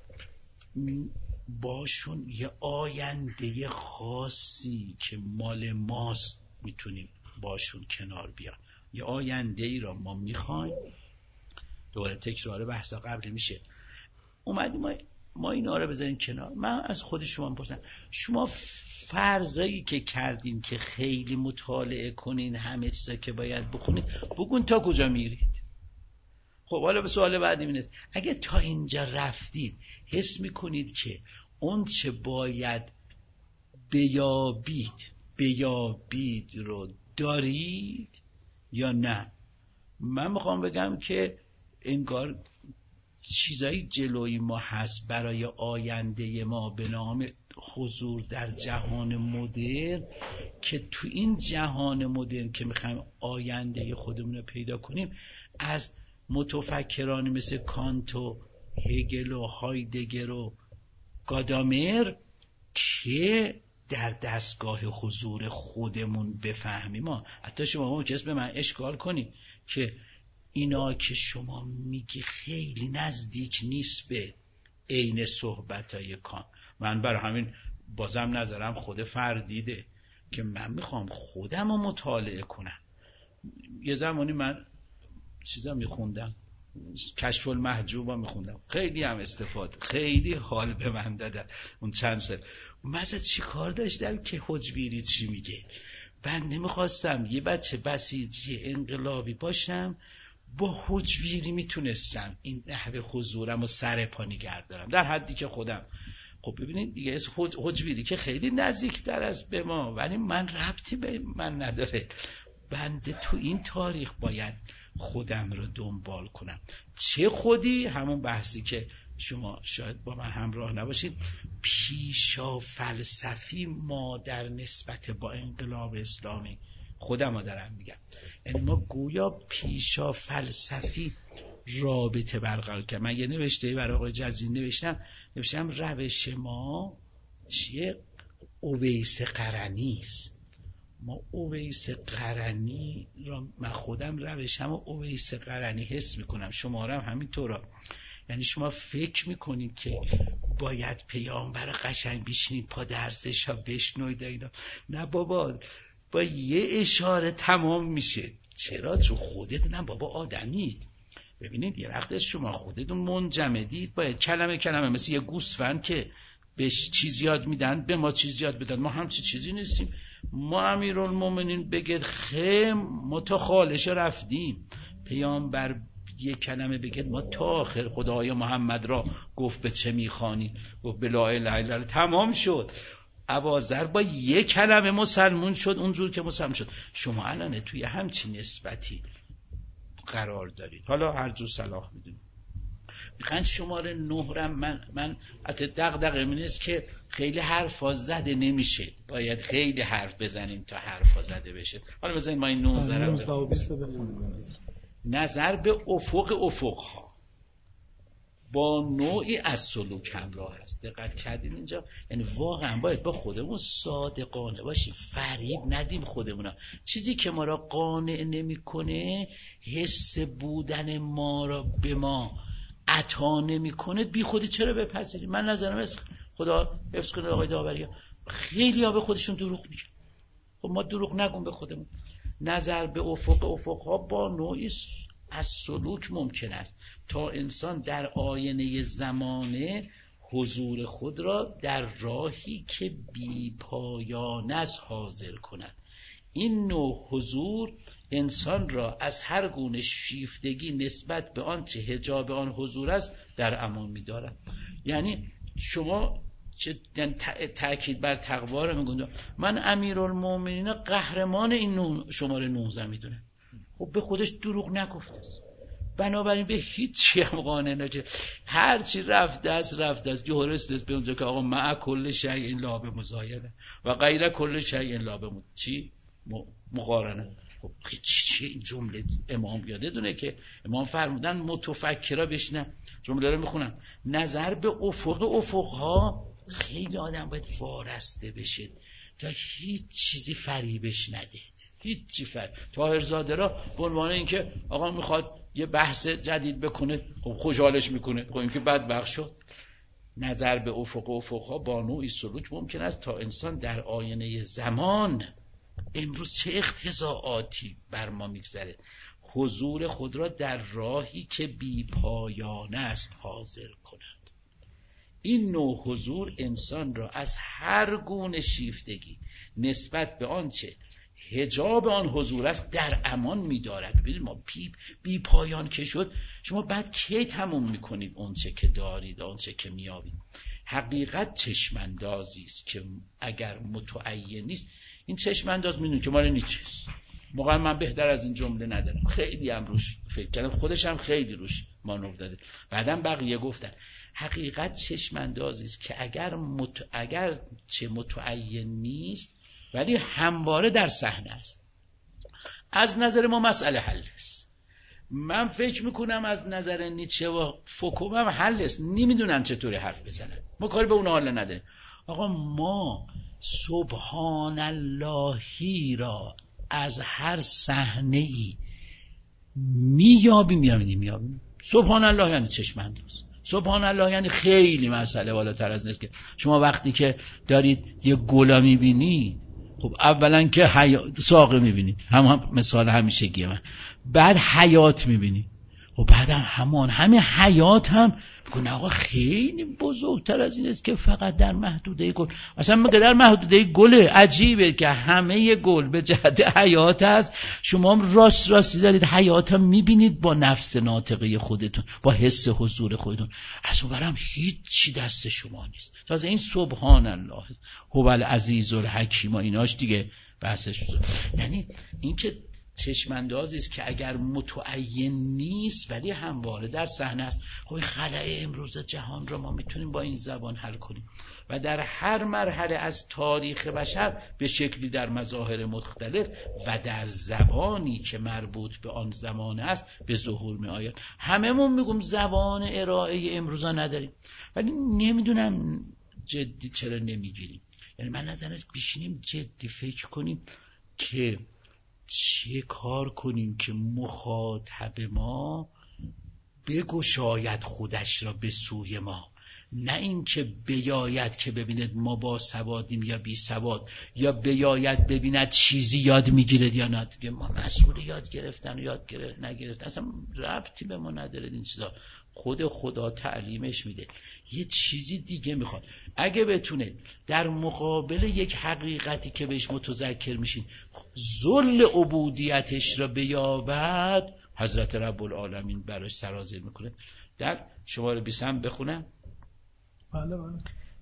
باشون یه آینده خاصی که مال ماست میتونیم باشون کنار بیان. یه آینده ای را ما میخوایم، دوباره تکرار بحثا قبل میشه، اومدیم ما ما اینا رو بذاریم کنار. من از خود شما میپرسم، شما فرضایی که کردین که خیلی مطالعه کنین، همه چیزا که باید بخونید، بگون تا کجا میرید؟ خب حالا به سوال بعدی میرسیم، اگه تا اینجا رفتید حس میکنید که اون چه باید بیابید بیابید رو دارید یا نه؟ من میخوام بگم که انگار چیزایی جلوی ما هست برای آینده ما به نام حضور در جهان مدرن، که تو این جهان مدرن که میخوایم آینده خودمون رو پیدا کنیم، از متفکرانی مثل کانت و هگل و هایدگر و گادامر که در دستگاه حضور خودمون بفهمیم. ما حتی شما ممکنه به من اشکال کنی که اینا که شما میگی خیلی نزدیک نیست به عین صحبتای کانت. من برای همین بازم نظرم خود فردیده که من میخوام خودم رو مطالعه کنم. یه زمانی من چیزا میخوندم، کشف المحجوبا میخوندم، خیلی هم استفاده، خیلی حال به من دادن اون چند سال. مثلا چی کار داشتم که حجبیری چی میگه؟ من نمیخواستم یه بچه بسیجی انقلابی باشم، با حجبیری میتونستم این نحوه حضورم و سر پا نگه دارم در حدی که خودم. خب ببینید دیگه حجبیری که خیلی نزدیکتر است به ما، ولی من ربطی به من نداره. بنده تو این تاریخ باید خودم رو دنبال کنم. چه خودی؟ همون بحثی که شما شاید با من همراه نباشید، پیشا فلسفی ما در نسبت با انقلاب اسلامی، خودم رو دارم میگم، یعنی ما گویا پیشا فلسفی رابطه برقرار کردم. من یه نوشته برای آقای جزیری نوشتم، نوشتم روش ما چیه؟ اویس قرنی است. ما اویس قرنی را، من خودم روشم و اویس قرنی حس میکنم، شما را هم همینطورا. یعنی شما فکر میکنید که باید پیامبر قشنگ بشینید پا درسش ها بشنوید اینا، نه بابا، با یه اشاره تمام میشه. چرا؟ چون خودتونم بابا آدمید. ببینید یه وقت شما خودتون منجمدید، باید کلمه کلمه مثل یه گوسفند که بهش چیز یاد میدن به ما چیز یاد بدن. ما هم چی چیزی نیستیم. ما امیرالمومنین بگید خیم متخالش رفتیم، پیامبر یه کلمه بگید ما تا آخر خدای محمد را گفت به چه میخوانی؟ گفت به لا اله الا الله، تمام شد. اباذر با یه کلمه مسلمون شد اونجور که مسلمون شد. شما الان توی همچین نسبتی قرار دارید، حالا هر جو صلاح میدونید. میخوان شماره نه رم من من حتی دغدغه من است که خیلی حرفا زده نمیشه، باید خیلی حرف بزنیم تا حرفا زده بشه. حالا بزنیم ما این نوزده رو نظر به افق افقها با نوعی از سلوک همراه است. دقت کردین اینجا؟ یعنی واقعا باید با خودمون صادقانه باشیم، فریب ندیم خودمون. چیزی که ما را قانع نمیکنه، حس بودن ما را به ما عطا نمیکنه، بی خودی چرا بپذیریم؟ من نظرم است خدا حفظ کنه آقای داوریا، خیلی ها به خودشون دروغ میگن. خب ما دروغ نگیم به خودمون. نظر به افق افقها با نوعی از سلوک ممکن است تا انسان در آینه زمانه حضور خود را در راهی که بی پایان است حاضر کند. این نوع حضور انسان را از هر گونه شیفتگی نسبت به آن چه حجاب آن حضور است در امان می‌دارد. یعنی شما چه تأکید بر تقوا رو میگن. من امیرالمومنین قهرمان این شماره نوزده میدونه. خب به خودش دروغ نگفته است، بنابراین به هیچی هم قانع نشه. هر چی رفته است رفته است. یورست است به اونجا که آقا مع کل شیء لا بمزایده و غیر کل شیء لا بم چی مقارنه. خب چی این جمله امام یاده دونه که امام فرمودن متفکرا بشنن. جمله رو میخونم: نظر به افق افقها، خیلی آدم باید وارسته بشه تا هیچ چیزی فریبش ندید، هیچ چی فریب. طاهرزاده را به عنوان اینکه آقا میخواد یه بحث جدید بکنه، خب خوشحالش میکنه، خب این که بدبخت شد. نظر به افق افقها با نوعی سلوک ممکن است تا انسان در آینه زمان، امروز چه اختزاعاتی بر ما میگذره، حضور خود را در راهی که بی پایانه است حاضر کند. این نوع حضور انسان را از هر گونه شیفتگی نسبت به آنچه حجاب آن حضور است در امان می‌دارد. ببینید ما بی, بی پایان که شد، شما بعد کی تموم می‌کنید اونچه که دارید، اونچه که می‌یابید؟ حقیقت چشماندازی است که اگر متعین نیست، این چشمانداز می‌دونه که مال نیچیست. واقعا من بهتر از این جمله ندارم، خیلی هم روش فکر کردم، خودش هم خیلی روش مانور داده. بعدم بقیه گفتن حقیقت چشماندازی است که اگر مت... اگر چه متعین نیست ولی همواره در صحنه است. از نظر ما مسئله حل است. من فکر میکنم از نظر نیچه و فوکو هم حل است. نمیدونم چطوری حرف بزنن، ما کاری به اون حال نداریم. آقا ما سبحان اللهی را از هر صحنه ای میابیم یا نمیابیم. سبحان الله یعنی چشم انداز. سبحان الله یعنی خیلی مسئله بالاتر از نیست که شما وقتی که دارید یه گلا میبینید، خب اولا که حیا... ساقه میبینید، هم, هم مثال همیشگیه من، بعد حیات میبینید، و بعد هم همان همین حیات هم میگن آقا خیلی بزرگتر از این است که فقط در محدوده گل. اصلا میگه در محدوده گله. عجیبه که همه گل به جهت حیات هست، شما هم راست راستی دارید حیات هم میبینید با نفس ناطقه خودتون، با حس حضور خودتون. از اون برم هیچی دست شما نیست. تازه این سبحان الله هو العزیز الحکیم و ایناش دیگه بحثش شد. یعنی این که چشماندازی است که اگر متعین نیست ولی همواره در صحنه است. خب این خلأ امروز جهان رو ما میتونیم با این زبان حل کنیم و در هر مرحله از تاریخ بشر به شکلی در مظاهر مختلف و در زبانی که مربوط به آن زمان است به ظهور می آید. هممون میگم زبان ارائه امروزا نداریم، ولی نمیدونم جدی چرا نمیگیریم. یعنی من نظرم بشینیم جدی فکر کنیم که چه کار کنیم که مخاطب ما بگشاید خودش را به سوی ما، نه این که بیاید که ببیند ما با سوادیم یا بی سواد، یا بیاید ببیند چیزی یاد میگیرد یا نه. دیگه ما مسئول یاد گرفتن و یاد گرفت نگرفت اصلا ربطی به ما نداره. این چیزا خود خدا تعلیمش میده. یه چیزی دیگه میخواد. اگه بتونه در مقابل یک حقیقتی که بهش متذکر میشین ذل عبودیتش را بیابد، حضرت رب العالمین براش سرازیر میکنه. در شماره بیست هم بخونم. بله بله.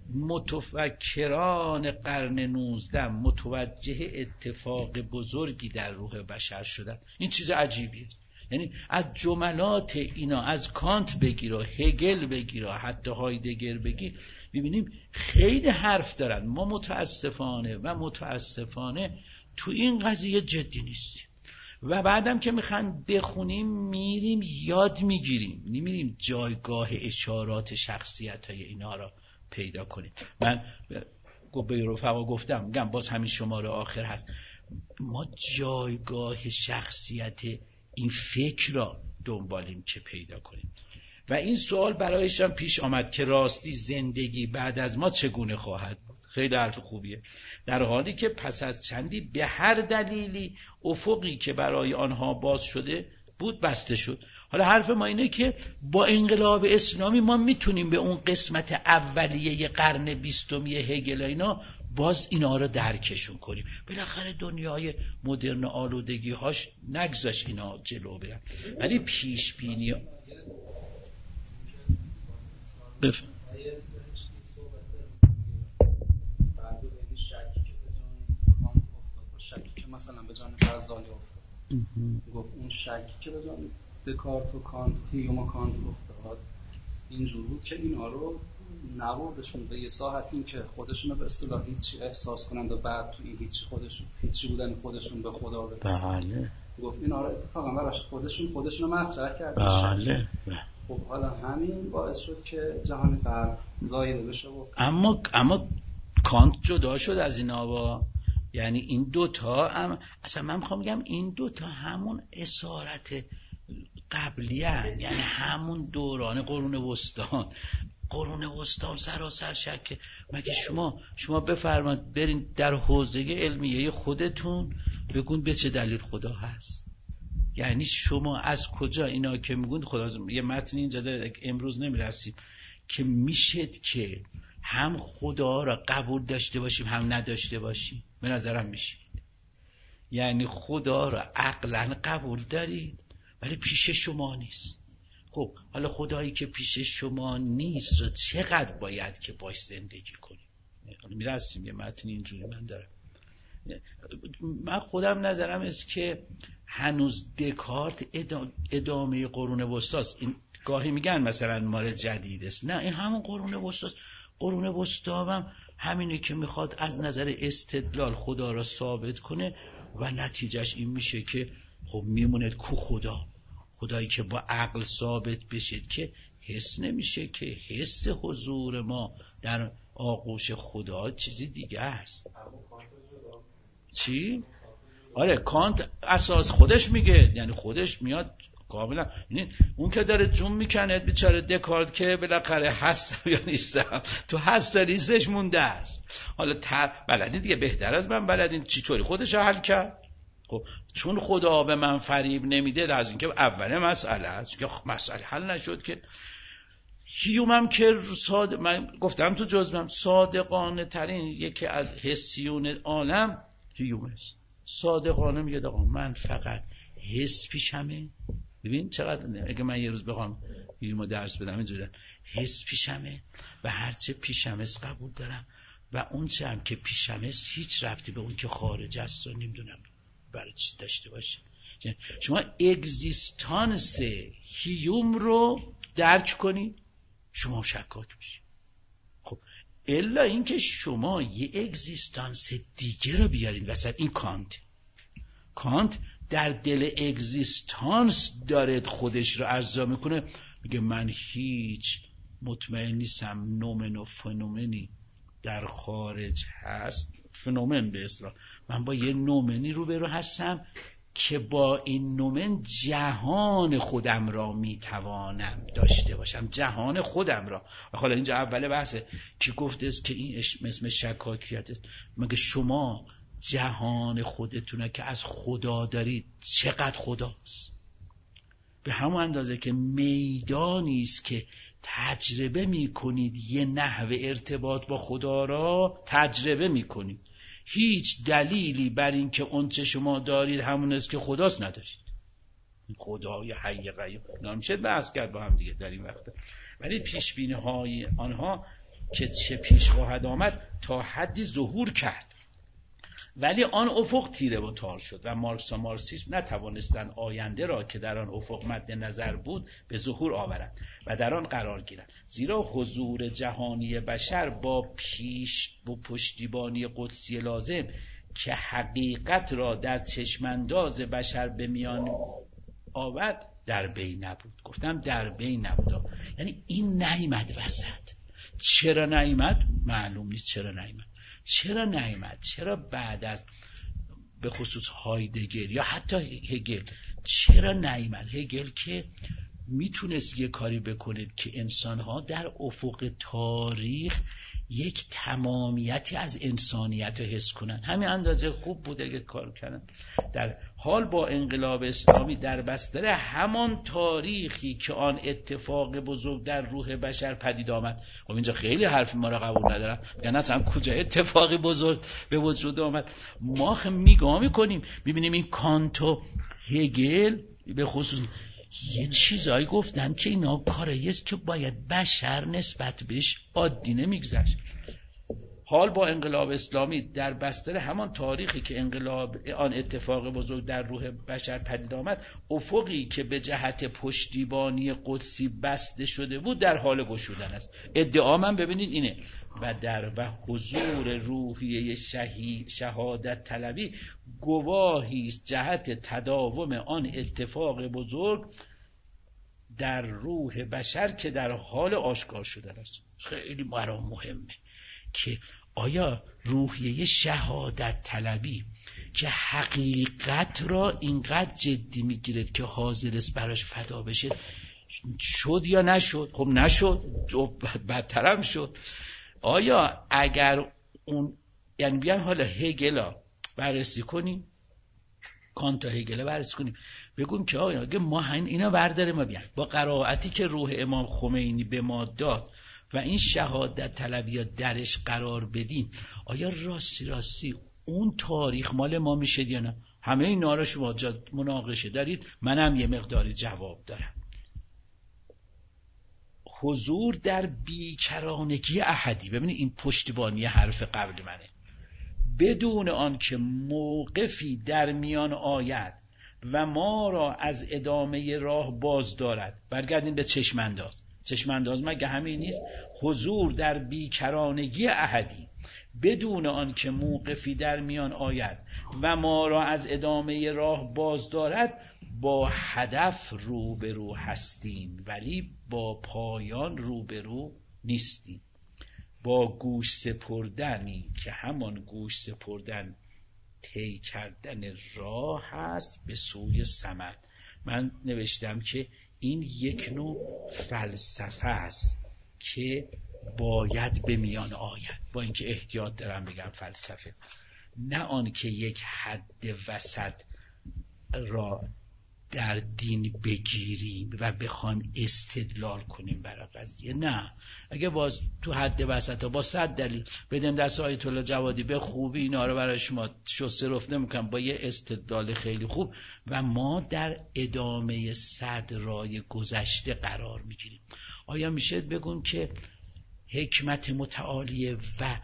متفکران قرن نوزدهم متوجه اتفاق بزرگی در روح بشر شدن. این چیز عجیبیه. یعنی از جملات اینا، از کانت بگیر و هگل بگیر و حتی هایدگر بگیر، ببینیم خیلی حرف دارن. ما متاسفانه و متاسفانه تو این قضیه جدی نیستیم و بعدم که میخوان بخونیم میریم یاد میگیریم، نمیریم جایگاه اشارات شخصیت های اینا را پیدا کنیم. من به رفقا گفتم، میگم باز همین شماره آخر هست، ما جایگاه شخصیت این فکر را دنبالیم که پیدا کنیم. و این سوال برایشان پیش آمد که راستی زندگی بعد از ما چگونه خواهد بود. خیلی حرف خوبیه. در حالی که پس از چندی به هر دلیلی افقی که برای آنها باز شده بود بسته شد. حالا حرف ما اینه که با انقلاب اسلامی ما میتونیم به اون قسمت اولیه قرن بیستمی هگل اینا باز اینا رو درکشون کنیم. بالاخره دنیای مدرن آلودگی هاش نگذاش اینا جلو برن. ولی پیش بینی بفهم مثلا به جان غزالی افتاد، گفت اون شکی که به جان دکارت و کانت هیوم و کانت افتاد اینجور بود که اینا رو نبردشون به یه ساحتی که خودشون رو به اصطلاح هیچی احساس کنند و بعد توی هیچی خودشون هیچی بودن خودشون به خدا برسن. بله. گفت اینا رو اتفاقا براش خودشون خودشون رو مطرح کرد. بله. خب حالا همین باعث شد که جهان غرب زایده بشه. و اما اما کانت جدا شد از اینا با، یعنی این دوتا هم اصلا من میخوام بگم این دوتا همون اسارت قبلی هن. یعنی همون دوران قرون وسطا. قرون وسطا سراسر شک. مگه شما شما بفرمایید برین در حوزه علمیه خودتون بگون به چه دلیل خدا هست. یعنی شما از کجا اینا که میگون خدا، یه متن اینجا داره امروز نمیرسیم که میشد که هم خدا را قبول داشته باشیم هم نداشته باشیم. به نظرم میشه. یعنی خدا را عقلا قبول دارید ولی پیش شما نیست. خب حالا خدایی که پیش شما نیست را چقدر باید که باش زندگی کنیم؟ میرسیم یه متن اینجوری من دارم. من خودم نظرم است که هنوز دکارت ادامه قرون وسطاست. این گاهی میگن مثلا مال جدید است، نه این همون قرون وسطاست. قرون وسطا هم همینه که میخواد از نظر استدلال خدا را ثابت کنه و نتیجهش این میشه که خب میمونه کو خدا. خدایی که با عقل ثابت بشه که حس نمیشه، که حس حضور ما در آغوش خدا چیزی دیگه است. چی؟ آره کانت اساس خودش میگه، یعنی خودش میاد کاملا. اون که داره جون میکنه بیچاره دکارت که بالاخره هست یا نیستم تو هست نیستش مونده است. حالا تر بلدین دیگه بهتر از من بلدین چطوری خودش رو حل کرد. خب چون خدا به من فریب نمیده از اینکه اول مسئله است که مسئله حل نشد که هیومم که صاد... من گفتم تو جزوم صادقانه ترین یکی از حسیون عالم هیوم است. صادقانه میگه آقا من فقط حس پیشمه. ببین چقدر اگه من یه روز بخوام هیومو درس بدم اینجوری حس پیشمه و هرچه پیشم است قبول دارم و اون چه هم که پیشم است هیچ ربطی به اون که خارج است و نمیدونم برای چی داشته باشه. شما اگزیستانس هیوم رو درک کنید شما شکاک میشید. خب الا اینکه شما یه اگزیستانس دیگه رو بیارید وسط. این کانت کانت در دل اگزیستانس داره خودش رو ارضا میکنه، میگه من هیچ مطمئن نیستم نومن و فنومنی در خارج هست. فنومن به اصطلاح من با یه نومنی روبرو هستم که با این نومن جهان خودم را میتوانم داشته باشم، جهان خودم را. و حالا اینجا اول بحثه که گفته است که این اسم شکاکیت است. مگه شما جهان خودتونه که از خدا دارید چقدر خداست؟ به همون اندازه که میدانی است که تجربه میکنید یه نحو ارتباط با خدا را تجربه میکنید، هیچ دلیلی بر این که اون چه شما دارید همون است که خداست ندارید. خدای حی قیوم نمیشه بحث کرد با هم دیگه در این وقت. ولی پیش بینی های آنها که چه پیش خواهد آمد تا حدی ظهور کرد، ولی آن افق تیره و تار شد و مارکس و مارکسیسم نتوانستند آینده را که در آن افق مد نظر بود به ظهور آورند و در آن قرار گیرند، زیرا حضور جهانی بشر با پیش و پشتیبانی قدسی لازم که حقیقت را در چشمانداز بشر به میان آورد در بین نبود. گفتم در بین نبود، یعنی این نیامد وسط. چرا نیامد معلوم نیست. چرا نیامد چرا نیامد چرا بعد از به خصوص هایدگر یا حتی هگل چرا نیامد؟ هگل که میتونست یه کاری بکنید که انسانها در افق تاریخ یک تمامیتی از انسانیت رو حس کنن، همین اندازه خوب بوده که کار کردن. در حال با انقلاب اسلامی در بستر همان تاریخی که آن اتفاق بزرگ در روح بشر پدید آمد. خب اینجا خیلی حرف ما رو قبول ندارم، یعنی اصلا کجا اتفاقی بزرگ به وجود آمد. ما میگاه میکنیم میبینیم این کانت و هگل به خصوص یه چیزایی گفتن که اینا کاری است که باید بشر نسبت بهش عادی نمیگذشت. حال با انقلاب اسلامی در بستر همان تاریخی که انقلاب آن اتفاق بزرگ در روح بشر پدید آمد، افقی که به جهت پشتیبانی قدسی بسته شده بود در حال گشودن است. ادعا من ببینید اینه و در و حضور روحیه شهی شهادت طلبی گواهی است جهت تداوم آن اتفاق بزرگ در روح بشر که در حال آشکار شدن است. خیلی برام مهمه که آیا روحیه شهادت طلبی که حقیقت را اینقدر جدی میگیرد که حاضر است براش فدا بشه شد یا نشد؟ خب نشد، بدترم شد. آیا اگر اون یعنی بیان حالا هگلا بررسی کنیم، کانت و هگل بررسی کنیم، بگیم که آیا اگه ما اینا برداره ما بیان با قرائتی که روح امام خمینی به ما داد و این شهادت طلبی درش قرار بدیم، آیا راستی راستی اون تاریخ مال ما میشه یا نه؟ همه اینا رو شما مناقشه دارید، منم یه مقداری جواب دارم. حضور در بیکرانگی احدی، ببینید این پشتیبانی حرف قبل منه، بدون آن که موقفی در میان آید و ما را از ادامه راه باز دارد. برگردین به چشمانداز. چشمانداز مگه همین نیست؟ حضور در بیکرانگی احدی بدون آن که موقفی در میان آید و ما را از ادامه راه باز دارد، با هدف روبرو هستیم ولی با پایان روبرو نیستیم. با گوش سپردنی که همان گوش سپردن طی کردن راه است به سوی صمد من نوشتم که این یک نوع فلسفه است که باید به میان آید، با اینکه احتیاط دارم بگم فلسفه، نه آن که یک حد وسط را در دین بگیریم و بخوایم استدلال کنیم برای قضیه. نه، اگه باز تو حد وسط ها با صد دلیل بدیم دست آیت الله جوادی به خوبی اینا رو برای شما شسته رفته میکنم با یه استدلال خیلی خوب و ما در ادامه صد رای گذشته قرار میگیریم. آیا میشه بگم که حکمت متعالیه و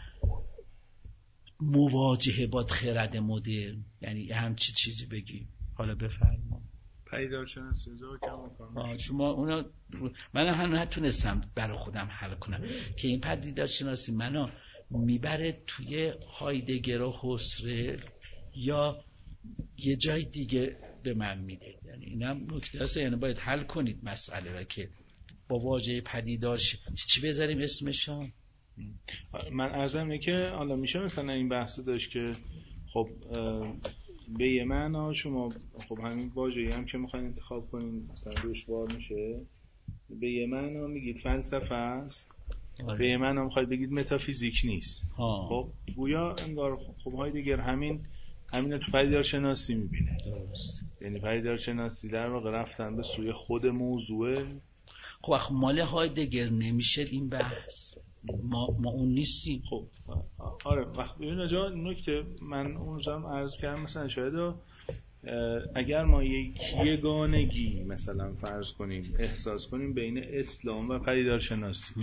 مواجهه با خرد مدرن، یعنی همچی چیزی بگیم؟ حالا بفرما. پدیدارشناسی رو کم کنم. شما اونا من هم نتونستم برای خودم حل کنم که این پدیدارشناسی منو میبره توی هایدگر و هوسرل یا یه جای دیگه به من میده. یعنی اینم نکته است، یعنی باید حل کنید مسئله را که با واژه پدیدارش چی بذاریم اسمشو. من عرضم اینه که حالا میشه مثلا این بحثو داشت که خب به یه معنا شما خب همین واژه‌ای هم که میخواین انتخاب کنین مثلا دشوار میشه، به یه معنا میگید فلسفه است، به یه معنا میخواید بگید متافیزیک نیست. ها. خب گویا انگار خب های دیگر همین همین تو پدیدارشناسی میبینه. درست. یعنی پدیدارشناسی در واقع رفتن به سوی خود موضوع. خب اخ مال هایدگر نمیشه این بحث، ما ما اون نیستیم. خب آره وقت ببین راجع نکته من اونجام عرض کردم مثلا شاید اگر ما یک یگانگی مثلا فرض کنیم احساس کنیم بین اسلام و پدیدارشناسی،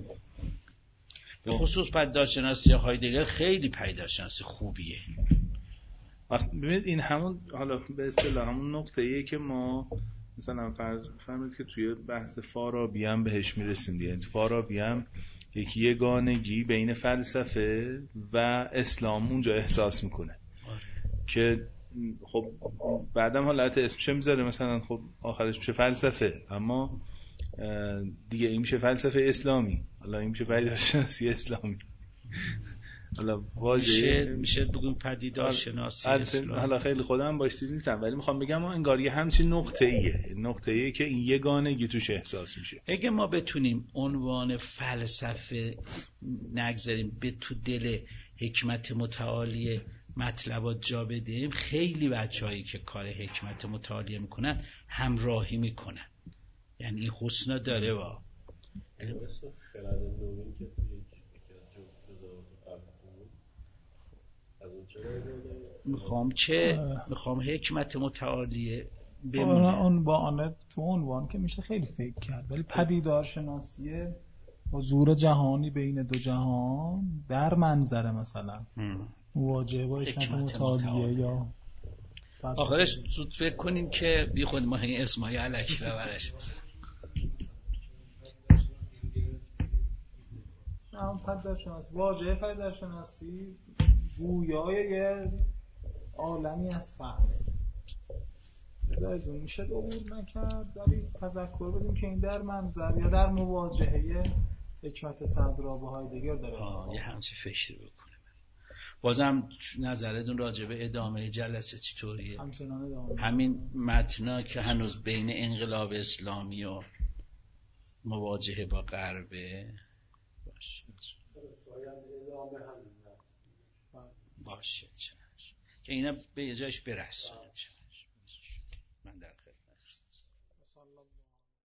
به خصوص پدیدارشناسی هایدگر خیلی پدیدارشناسی خوبیه. وقت ببینید این همون حالا به اصطلاح همون نقطه‌ایه که ما مثلا فرض فهمید که توی بحث فارابی هم بهش میرسیم دیگه. فارابی هم یک یگانگی بین فلسفه و اسلام اونجا احساس میکنه. آره. که خب بعدم حالت اسمش میذاره مثلا خب آخرش میشه فلسفه، اما دیگه این میشه فلسفه اسلامی، حالا این میشه پدیدارشناسی اسلامی. حالا واژه میشه بگیم پدیدارشناسی اسلامی. حالا خیلی خودم باش چیز نیستم ولی میخوام بگم انگار یه همچین نقطه‌ایه نقطه‌ایه که این یگانگی توش احساس میشه. اگه ما بتونیم عنوان فلسفه نگذاریم به تو دل حکمت متعالی مطلبات جا بدیم، خیلی بچه‌هایی که کار حکمت متعالی میکنن همراهی میکنن. یعنی این حسنا داره وا میخوام چه میخوام حکمت متعالیه بمونه. اون با آن تو عنوان که میشه خیلی فکر کرد، ولی پدیدارشناسی حضور جهانی بین دو جهان در منظره مثلا مواجهه با حکمت متعالیه یا آخرش زود فکر کنیم که بی خود ما این اسمای الکی رو برش هم پدیدارشناسی واژه پدیدارشناسی گویای یه عالمی از فهم از اون میشه عبور نکرد، ولی تذکر بدیم که این در منظر یا در مواجهه حکمت صدرا با هایدگر داره. آه یه همچی فکری بکنه. بازم نظرتون راجع به ادامه جلسه چطوریه؟ همین متنا که هنوز بین انقلاب اسلامی و مواجهه با غربه باشه باشه چه که اینا به یه جایش برسونه. من در خدمت